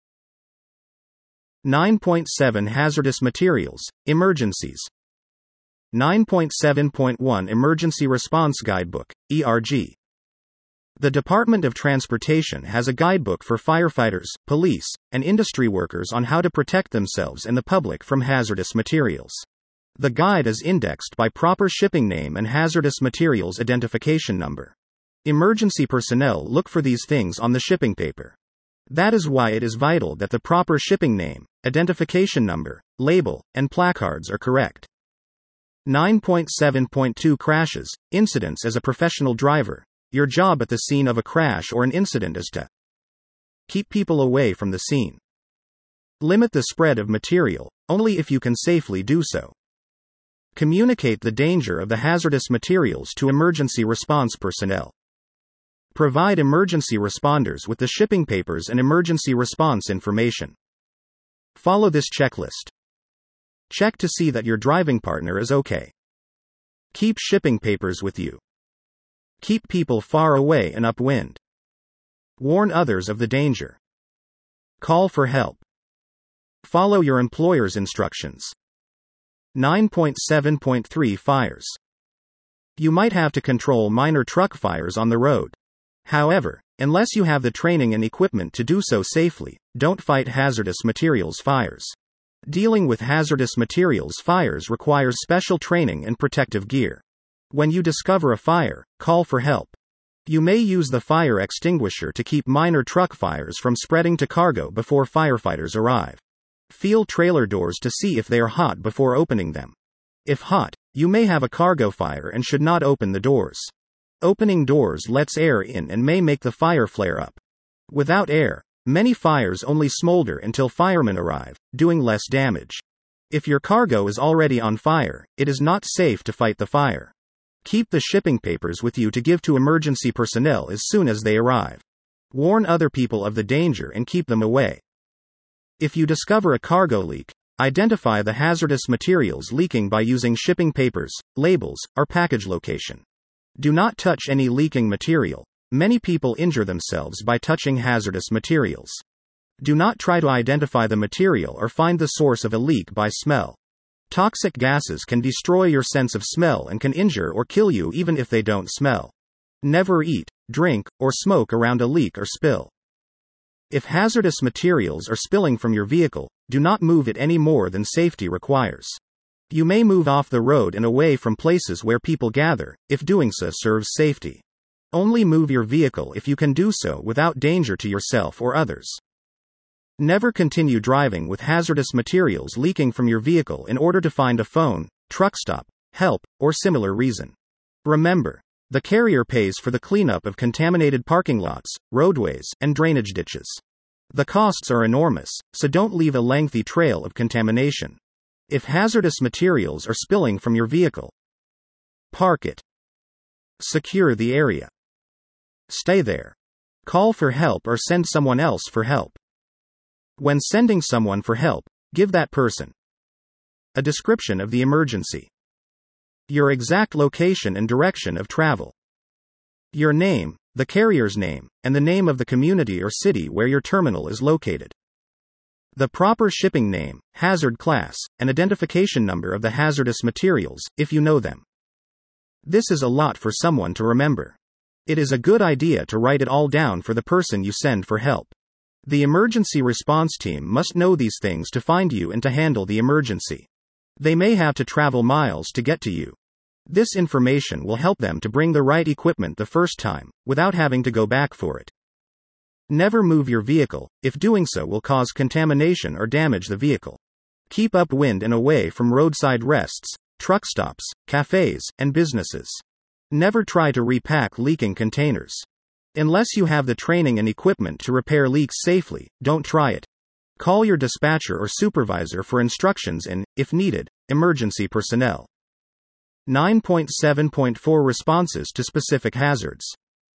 S1: nine point seven Hazardous Materials, Emergencies. nine point seven point one Emergency Response Guidebook, E R G. The Department of Transportation has a guidebook for firefighters, police, and industry workers on how to protect themselves and the public from hazardous materials. The guide is indexed by proper shipping name and hazardous materials identification number. Emergency personnel look for these things on the shipping paper. That is why it is vital that the proper shipping name, identification number, label, and placards are correct. nine point seven point two Crashes, Incidents. As a professional driver, your job at the scene of a crash or an incident is to keep people away from the scene. Limit the spread of material, only if you can safely do so. Communicate the danger of the hazardous materials to emergency response personnel. Provide emergency responders with the shipping papers and emergency response information. Follow this checklist. Check to see that your driving partner is okay. Keep shipping papers with you. Keep people far away and upwind. Warn others of the danger. Call for help. Follow your employer's instructions. nine point seven point three Fires. You might have to control minor truck fires on the road. However, unless you have the training and equipment to do so safely, don't fight hazardous materials fires. Dealing with hazardous materials fires requires special training and protective gear. When you discover a fire, call for help. You may use the fire extinguisher to keep minor truck fires from spreading to cargo before firefighters arrive. Feel trailer doors to see if they are hot before opening them. If hot, you may have a cargo fire and should not open the doors. Opening doors lets air in and may make the fire flare up. Without air, Many fires only smolder until firemen arrive, doing less damage. If your cargo is already on fire, it is not safe to fight the fire. Keep the shipping papers with you to give to emergency personnel as soon as they arrive. Warn other people of the danger and keep them away. If you discover a cargo leak, identify the hazardous materials leaking by using shipping papers, labels, or package location. Do not touch any leaking material. Many people injure themselves by touching hazardous materials. Do not try to identify the material or find the source of a leak by smell. Toxic gases can destroy your sense of smell and can injure or kill you even if they don't smell. Never eat, drink, or smoke around a leak or spill. If hazardous materials are spilling from your vehicle, do not move it any more than safety requires. You may move off the road and away from places where people gather, if doing so serves safety. Only move your vehicle if you can do so without danger to yourself or others. Never continue driving with hazardous materials leaking from your vehicle in order to find a phone, truck stop, help, or similar reason. Remember, the carrier pays for the cleanup of contaminated parking lots, roadways, and drainage ditches. The costs are enormous, so don't leave a lengthy trail of contamination. If hazardous materials are spilling from your vehicle, park it. Secure the area. Stay there. Call for help or send someone else for help. When sending someone for help, give that person a description of the emergency, your exact location and direction of travel, your name, the carrier's name, and the name of the community or city where your terminal is located, the proper shipping name, hazard class, and identification number of the hazardous materials, if you know them. This is a lot for someone to remember. It is a good idea to write it all down for the person you send for help. The emergency response team must know these things to find you and to handle the emergency. They may have to travel miles to get to you. This information will help them to bring the right equipment the first time, without having to go back for it. Never move your vehicle, if doing so will cause contamination or damage the vehicle. Keep upwind and away from roadside rests, truck stops, cafes, and businesses. Never try to repack leaking containers. Unless you have the training and equipment to repair leaks safely, don't try it. Call your dispatcher or supervisor for instructions and, if needed, emergency personnel. nine point seven point four Responses to specific hazards.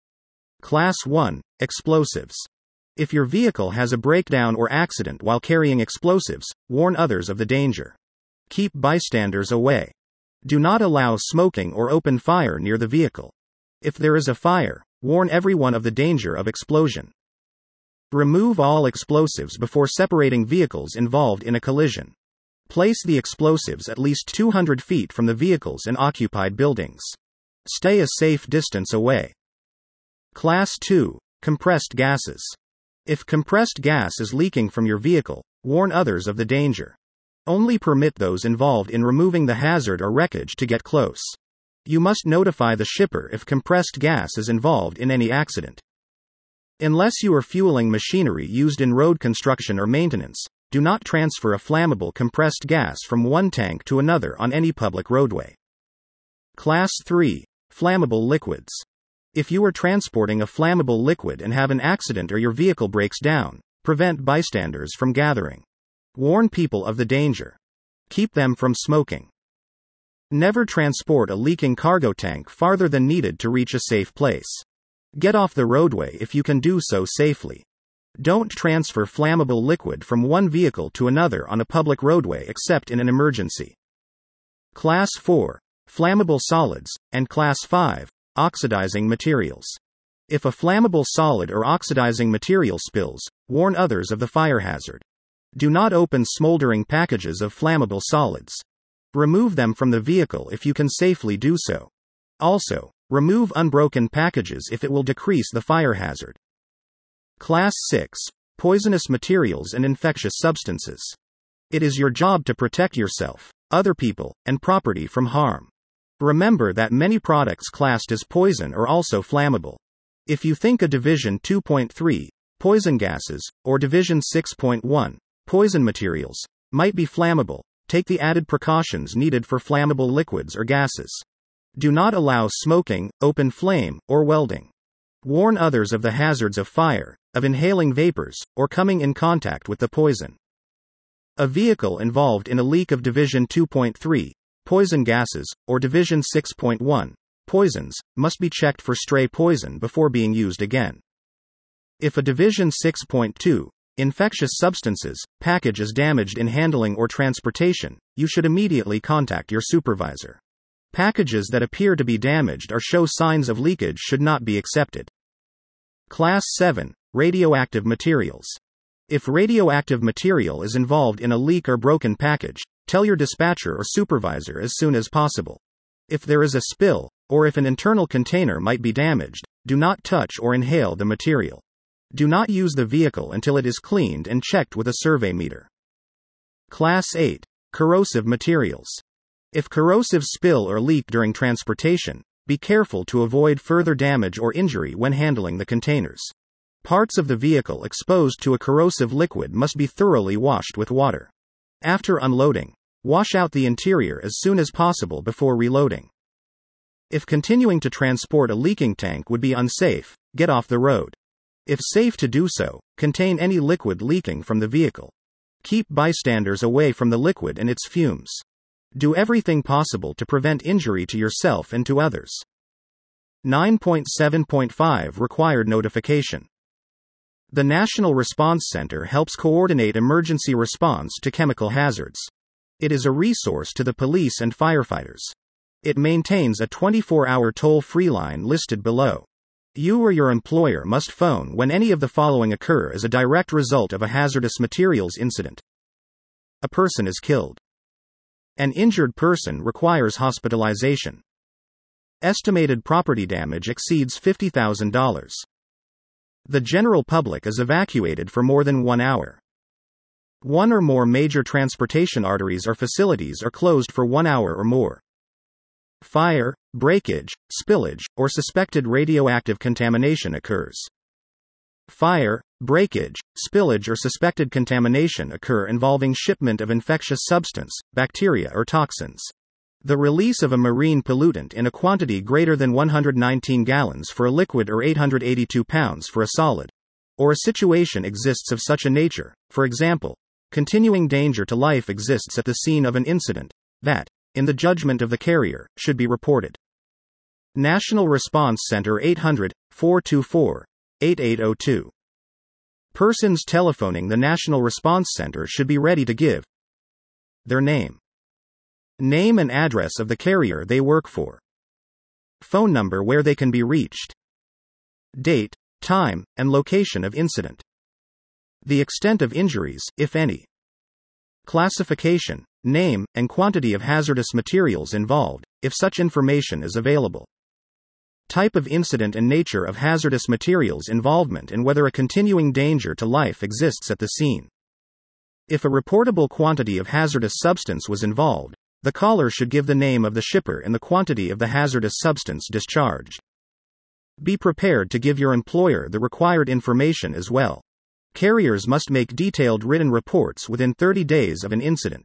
S1: Class one, Explosives. If your vehicle has a breakdown or accident while carrying explosives, warn others of the danger. Keep bystanders away. Do not allow smoking or open fire near the vehicle. If there is a fire, warn everyone of the danger of explosion. Remove all explosives before separating vehicles involved in a collision. Place the explosives at least two hundred feet from the vehicles in occupied buildings. Stay a safe distance away. Class two, Compressed gases. If compressed gas is leaking from your vehicle, warn others of the danger. Only permit those involved in removing the hazard or wreckage to get close. You must notify the shipper if compressed gas is involved in any accident. Unless you are fueling machinery used in road construction or maintenance, do not transfer a flammable compressed gas from one tank to another on any public roadway. Class three, Flammable liquids. If you are transporting a flammable liquid and have an accident or your vehicle breaks down, prevent bystanders from gathering. Warn people of the danger. Keep them from smoking. Never transport a leaking cargo tank farther than needed to reach a safe place. Get off the roadway if you can do so safely. Don't transfer flammable liquid from one vehicle to another on a public roadway except in an emergency. Class four, Flammable solids, and Class five, Oxidizing materials. If a flammable solid or oxidizing material spills, warn others of the fire hazard. Do not open smoldering packages of flammable solids. Remove them from the vehicle if you can safely do so. Also, remove unbroken packages if it will decrease the fire hazard. Class six, Poisonous materials and infectious substances. It is your job to protect yourself, other people, and property from harm. Remember that many products classed as poison are also flammable. If you think a Division two point three, poison gases, or Division six point one, poison materials, might be flammable, take the added precautions needed for flammable liquids or gases. Do not allow smoking, open flame, or welding. Warn others of the hazards of fire, of inhaling vapors, or coming in contact with the poison. A vehicle involved in a leak of Division two point three, poison gases, or Division six point one, poisons, must be checked for stray poison before being used again. If a Division six point two, infectious substances, package is damaged in handling or transportation, you should immediately contact your supervisor. Packages that appear to be damaged or show signs of leakage should not be accepted. Class seven, radioactive materials. If radioactive material is involved in a leak or broken package, tell your dispatcher or supervisor as soon as possible. If there is a spill, or if an internal container might be damaged, do not touch or inhale the material. Do not use the vehicle until it is cleaned and checked with a survey meter. Class eight, corrosive materials. If corrosive spill or leak during transportation, be careful to avoid further damage or injury when handling the containers. Parts of the vehicle exposed to a corrosive liquid must be thoroughly washed with water. After unloading, wash out the interior as soon as possible before reloading. If continuing to transport a leaking tank would be unsafe, get off the road. If safe to do so, contain any liquid leaking from the vehicle. Keep bystanders away from the liquid and its fumes. Do everything possible to prevent injury to yourself and to others. nine point seven point five Required notification. The National Response Center helps coordinate emergency response to chemical hazards. It is a resource to the police and firefighters. It maintains a twenty-four hour toll-free line listed below. You or your employer must phone when any of the following occur as a direct result of a hazardous materials incident. A person is killed. An injured person requires hospitalization. Estimated property damage exceeds fifty thousand dollars. The general public is evacuated for more than one hour. One or more major transportation arteries or facilities are closed for one hour or more. Fire, breakage, spillage, or suspected radioactive contamination occurs. Fire, breakage, spillage or suspected contamination occur involving shipment of infectious substance, bacteria or toxins. The release of a marine pollutant in a quantity greater than one hundred nineteen gallons for a liquid or eight hundred eighty-two pounds for a solid. Or a situation exists of such a nature, for example, continuing danger to life exists at the scene of an incident, that, in the judgment of the carrier, should be reported. National Response Center eight hundred, four two four, eight eight zero two. Persons telephoning the National Response Center should be ready to give their name, name and address of the carrier they work for, phone number where they can be reached, date, time, and location of incident, the extent of injuries, if any, classification, name, and quantity of hazardous materials involved, if such information is available, type of incident and nature of hazardous materials involvement and whether a continuing danger to life exists at the scene. If a reportable quantity of hazardous substance was involved, the caller should give the name of the shipper and the quantity of the hazardous substance discharged. Be prepared to give your employer the required information as well. Carriers must make detailed written reports within thirty days of an incident.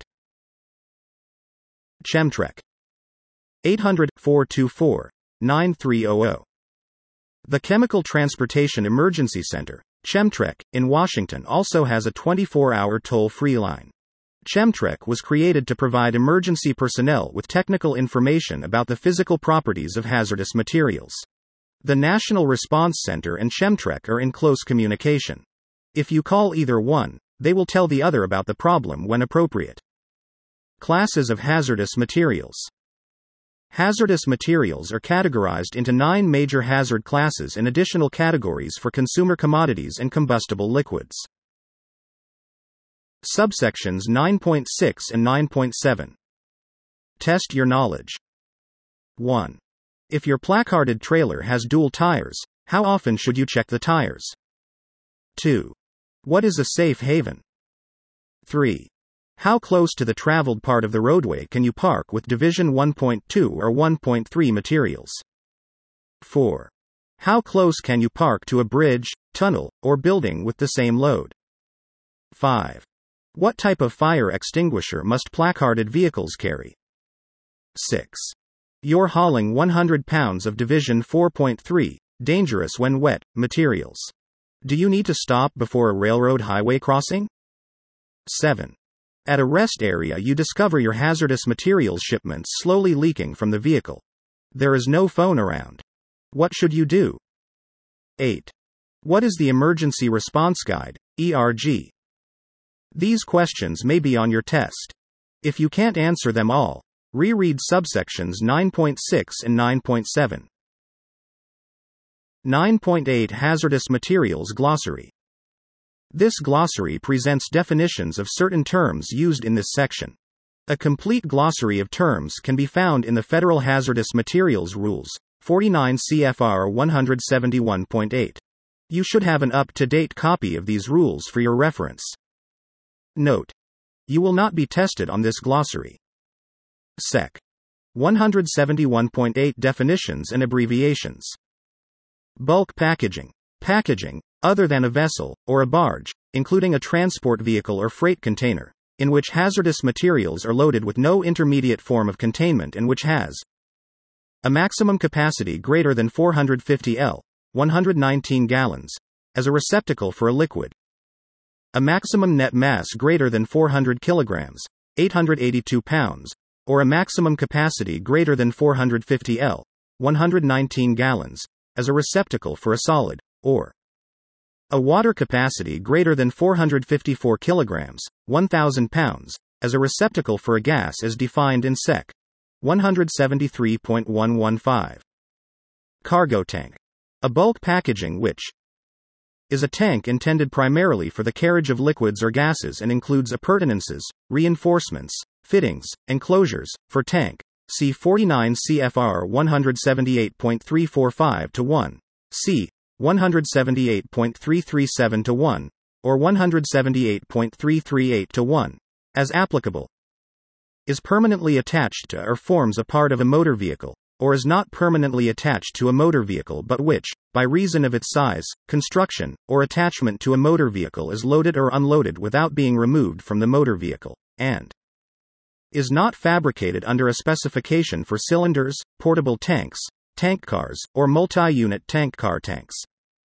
S1: Chemtrec. eight hundred, four two four, nine three zero zero. The Chemical Transportation Emergency Center, Chemtrec, in Washington also has a twenty-four hour toll-free line. Chemtrec was created to provide emergency personnel with technical information about the physical properties of hazardous materials. The National Response Center and Chemtrec are in close communication. If you call either one, they will tell the other about the problem when appropriate. Classes of hazardous materials. Hazardous materials are categorized into nine major hazard classes and additional categories for consumer commodities and combustible liquids. Subsections nine point six and nine point seven. Test your knowledge. one. If your placarded trailer has dual tires, how often should you check the tires? two. What is a safe haven? three. How close to the traveled part of the roadway can you park with Division one point two or one point three materials? four. How close can you park to a bridge, tunnel, or building with the same load? five. What type of fire extinguisher must placarded vehicles carry? six. You're hauling one hundred pounds of Division four point three, Dangerous when wet. Materials. Do you need to stop before a railroad highway crossing? seven. At a rest area, you discover your hazardous materials shipments slowly leaking from the vehicle. There is no phone around. What should you do? eight. What is the Emergency Response Guide, E R G? These questions may be on your test. If you can't answer them all, reread subsections nine point six and nine point seven. nine point eight Hazardous Materials Glossary. This glossary presents definitions of certain terms used in this section. A complete glossary of terms can be found in the Federal Hazardous Materials Rules, forty-nine C F R one seventy-one point eight. You should have an up-to-date copy of these rules for your reference. Note: you will not be tested on this glossary. Sec. one seventy-one point eight Definitions and Abbreviations. Bulk packaging. Packaging, other than a vessel, or a barge, including a transport vehicle or freight container, in which hazardous materials are loaded with no intermediate form of containment and which has a maximum capacity greater than four hundred fifty liters, one hundred nineteen gallons, as a receptacle for a liquid, a maximum net mass greater than four hundred kilograms, eight hundred eighty-two pounds, or a maximum capacity greater than four hundred fifty liters, one hundred nineteen gallons, as a receptacle for a solid, or a water capacity greater than four hundred fifty-four kilograms, one thousand pounds, as a receptacle for a gas as defined in Sec. one seventy-three point one fifteen. Cargo tank. A bulk packaging which is a tank intended primarily for the carriage of liquids or gases and includes appurtenances, reinforcements, fittings, and closures. For tank, see forty-nine C F R one seventy-eight point three forty-five to one, c. one seventy-eight point three thirty-seven to one, or one seventy-eight point three thirty-eight to one, as applicable. Is permanently attached to or forms a part of a motor vehicle, or is not permanently attached to a motor vehicle but which, by reason of its size, construction, or attachment to a motor vehicle is loaded or unloaded without being removed from the motor vehicle, and is not fabricated under a specification for cylinders, portable tanks, tank cars, or multi-unit tank car tanks.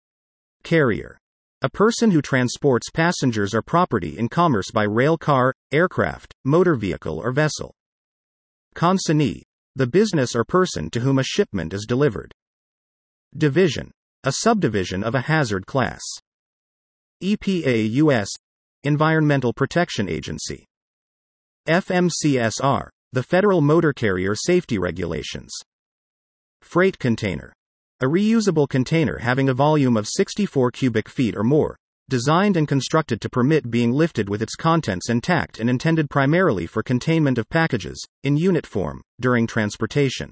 S1: Carrier. A person who transports passengers or property in commerce by rail car, aircraft, motor vehicle or vessel. Consignee. The business or person to whom a shipment is delivered. Division. A subdivision of a hazard class. E P A U S. Environmental Protection Agency. F M C S R. The Federal Motor Carrier Safety Regulations. Freight container. A reusable container having a volume of sixty-four cubic feet or more, designed and constructed to permit being lifted with its contents intact and intended primarily for containment of packages, in unit form, during transportation.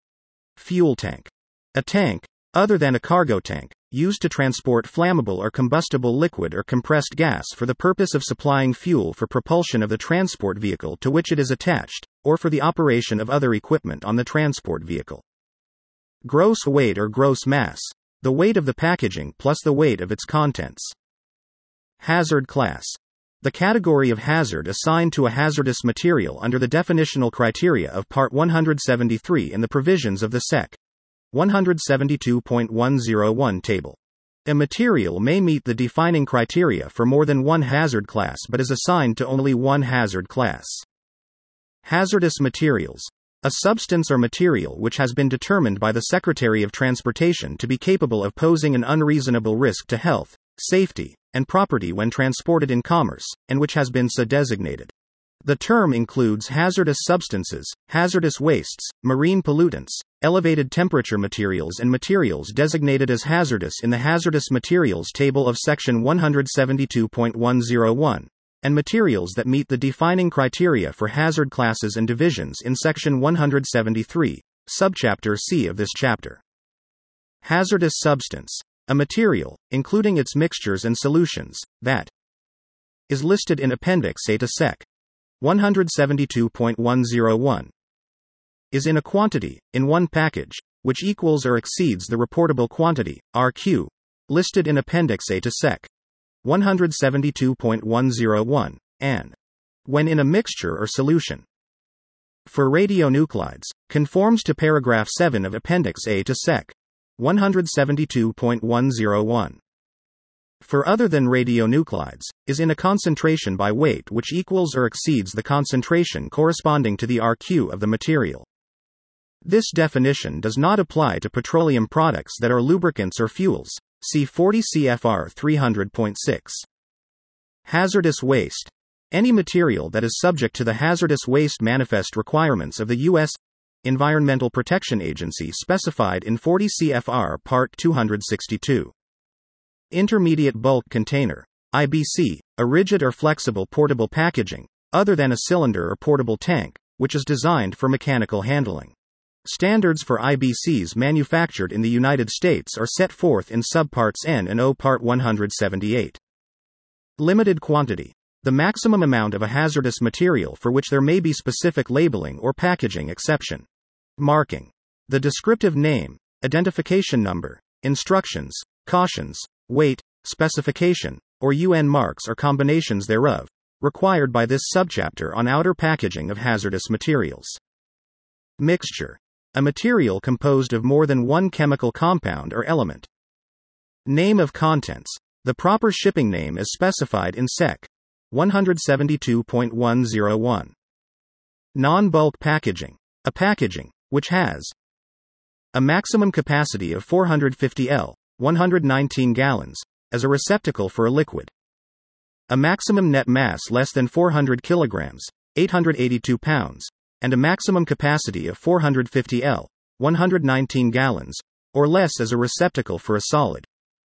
S1: Fuel tank. A tank, other than a cargo tank, used to transport flammable or combustible liquid or compressed gas for the purpose of supplying fuel for propulsion of the transport vehicle to which it is attached, or for the operation of other equipment on the transport vehicle. Gross weight or gross mass. The weight of the packaging plus the weight of its contents. Hazard class. The category of hazard assigned to a hazardous material under the definitional criteria of Part one seventy-three in the provisions of the Sec. one seventy-two point one oh one table. A material may meet the defining criteria for more than one hazard class but is assigned to only one hazard class. Hazardous materials. A substance or material which has been determined by the Secretary of Transportation to be capable of posing an unreasonable risk to health, safety, and property when transported in commerce, and which has been so designated. The term includes hazardous substances, hazardous wastes, marine pollutants, elevated temperature materials and materials designated as hazardous in the Hazardous Materials Table of Section one seventy-two point one oh one, and materials that meet the defining criteria for hazard classes and divisions in Section one seventy-three, Subchapter C of this chapter. Hazardous substance. A material, including its mixtures and solutions, that is listed in Appendix A to Sec. one seventy-two point one oh one, is in a quantity, in one package, which equals or exceeds the reportable quantity, R Q, listed in Appendix A to Sec. one seventy-two point one oh one, and when in a mixture or solution. For radionuclides, conforms to paragraph seven of Appendix A to Sec. one seventy-two point one zero one. For other than radionuclides, is in a concentration by weight which equals or exceeds the concentration corresponding to the R Q of the material. This definition does not apply to petroleum products that are lubricants or fuels. See forty C F R three hundred point six. Hazardous waste. Any material that is subject to the Hazardous Waste Manifest requirements of the U S Environmental Protection Agency specified in forty C F R Part two sixty-two. Intermediate bulk container, I B C, a rigid or flexible portable packaging, other than a cylinder or portable tank, which is designed for mechanical handling. Standards for I B Cs manufactured in the United States are set forth in Subparts N and O Part one seventy-eight. Limited quantity. The maximum amount of a hazardous material for which there may be specific labeling or packaging exception. Marking. The descriptive name, identification number, instructions, cautions, weight, specification, or U N marks or combinations thereof, required by this subchapter on outer packaging of hazardous materials. Mixture. A material composed of more than one chemical compound or element. Name of contents. The proper shipping name is specified in Sec. one seventy-two point one zero one. Non-bulk packaging. A packaging, which has a maximum capacity of four hundred fifty liters, one hundred nineteen gallons, as a receptacle for a liquid. A maximum net mass less than four hundred kilograms, eight hundred eighty-two pounds, and a maximum capacity of four hundred fifty liters, one hundred nineteen gallons, or less as a receptacle for a solid.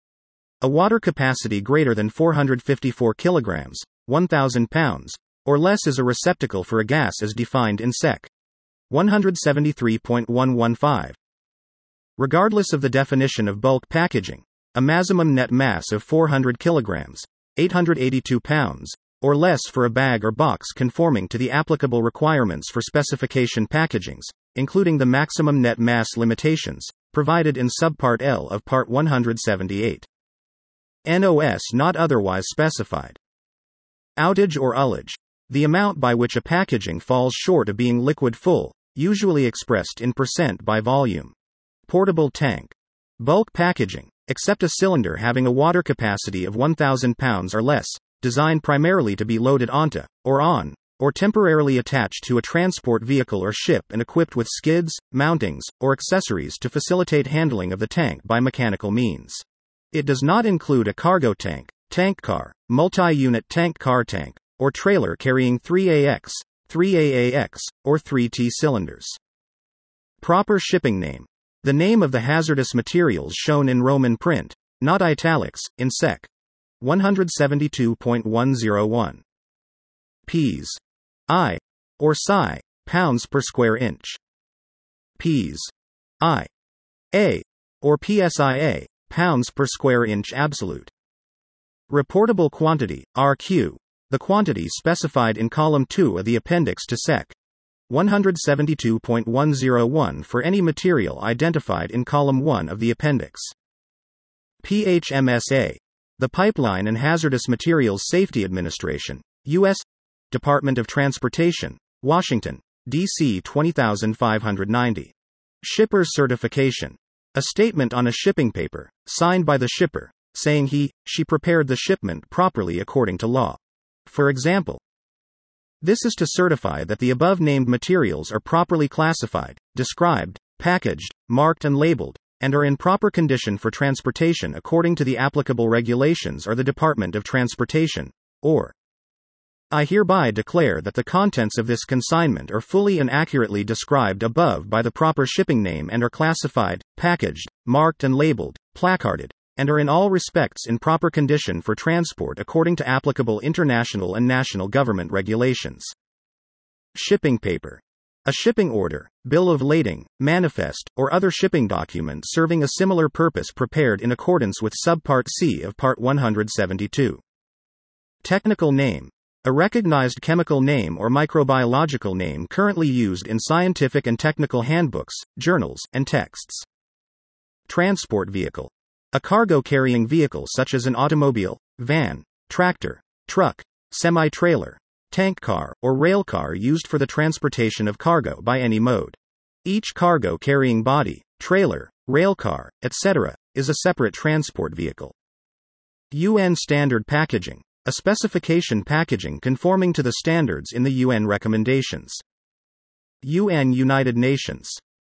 S1: A water capacity greater than four hundred fifty-four kilograms, one thousand pounds, or less as a receptacle for a gas as defined in Sec. one seventy-three point one one five. Regardless of the definition of bulk packaging, a maximum net mass of four hundred kilograms, eight hundred eighty-two pounds, or less for a bag or box conforming to the applicable requirements for specification packagings, including the maximum net mass limitations, provided in Subpart L of Part one seventy-eight. N O S not otherwise specified. Outage or ullage. The amount by which a packaging falls short of being liquid full, usually expressed in percent by volume. Portable tank. Bulk packaging, except a cylinder having a water capacity of one thousand pounds or less, designed primarily to be loaded onto, or on, or temporarily attached to a transport vehicle or ship and equipped with skids, mountings, or accessories to facilitate handling of the tank by mechanical means. It does not include a cargo tank, tank car, multi-unit tank car tank, or trailer carrying three A X, three A A X, or three T cylinders. Proper shipping name. The name of the hazardous materials shown in Roman print, not italics, in Sec. one seventy-two point one zero one. Ps. I. Or psi, pounds per square inch. Ps. I. A. Or P S I A, pounds per square inch absolute. Reportable quantity, R Q, the quantity specified in column two of the appendix to Sec. one seventy-two point one zero one for any material identified in column one of the appendix. P H M S A, the Pipeline and Hazardous Materials Safety Administration, U S Department of Transportation, Washington, D C twenty-five ninety. Shipper's certification. A statement on a shipping paper, signed by the shipper, saying he, she prepared the shipment properly according to law. For example, this is to certify that the above-named materials are properly classified, described, packaged, marked and labeled, and are in proper condition for transportation according to the applicable regulations or the Department of Transportation, or I hereby declare that the contents of this consignment are fully and accurately described above by the proper shipping name and are classified, packaged, marked and labeled, placarded, and are in all respects in proper condition for transport according to applicable international and national government regulations. Shipping paper. A shipping order, bill of lading, manifest, or other shipping document serving a similar purpose prepared in accordance with Subpart C of Part one seventy-two. Technical name. A recognized chemical name or microbiological name currently used in scientific and technical handbooks, journals, and texts. Transport vehicle. A cargo-carrying vehicle such as an automobile, van, tractor, truck, semi-trailer, tank car, or rail car used for the transportation of cargo by any mode. Each cargo-carrying body, trailer, railcar, et cetera, is a separate transport vehicle. U N Standard Packaging, a specification packaging conforming to the standards in the U N recommendations. U N United Nations.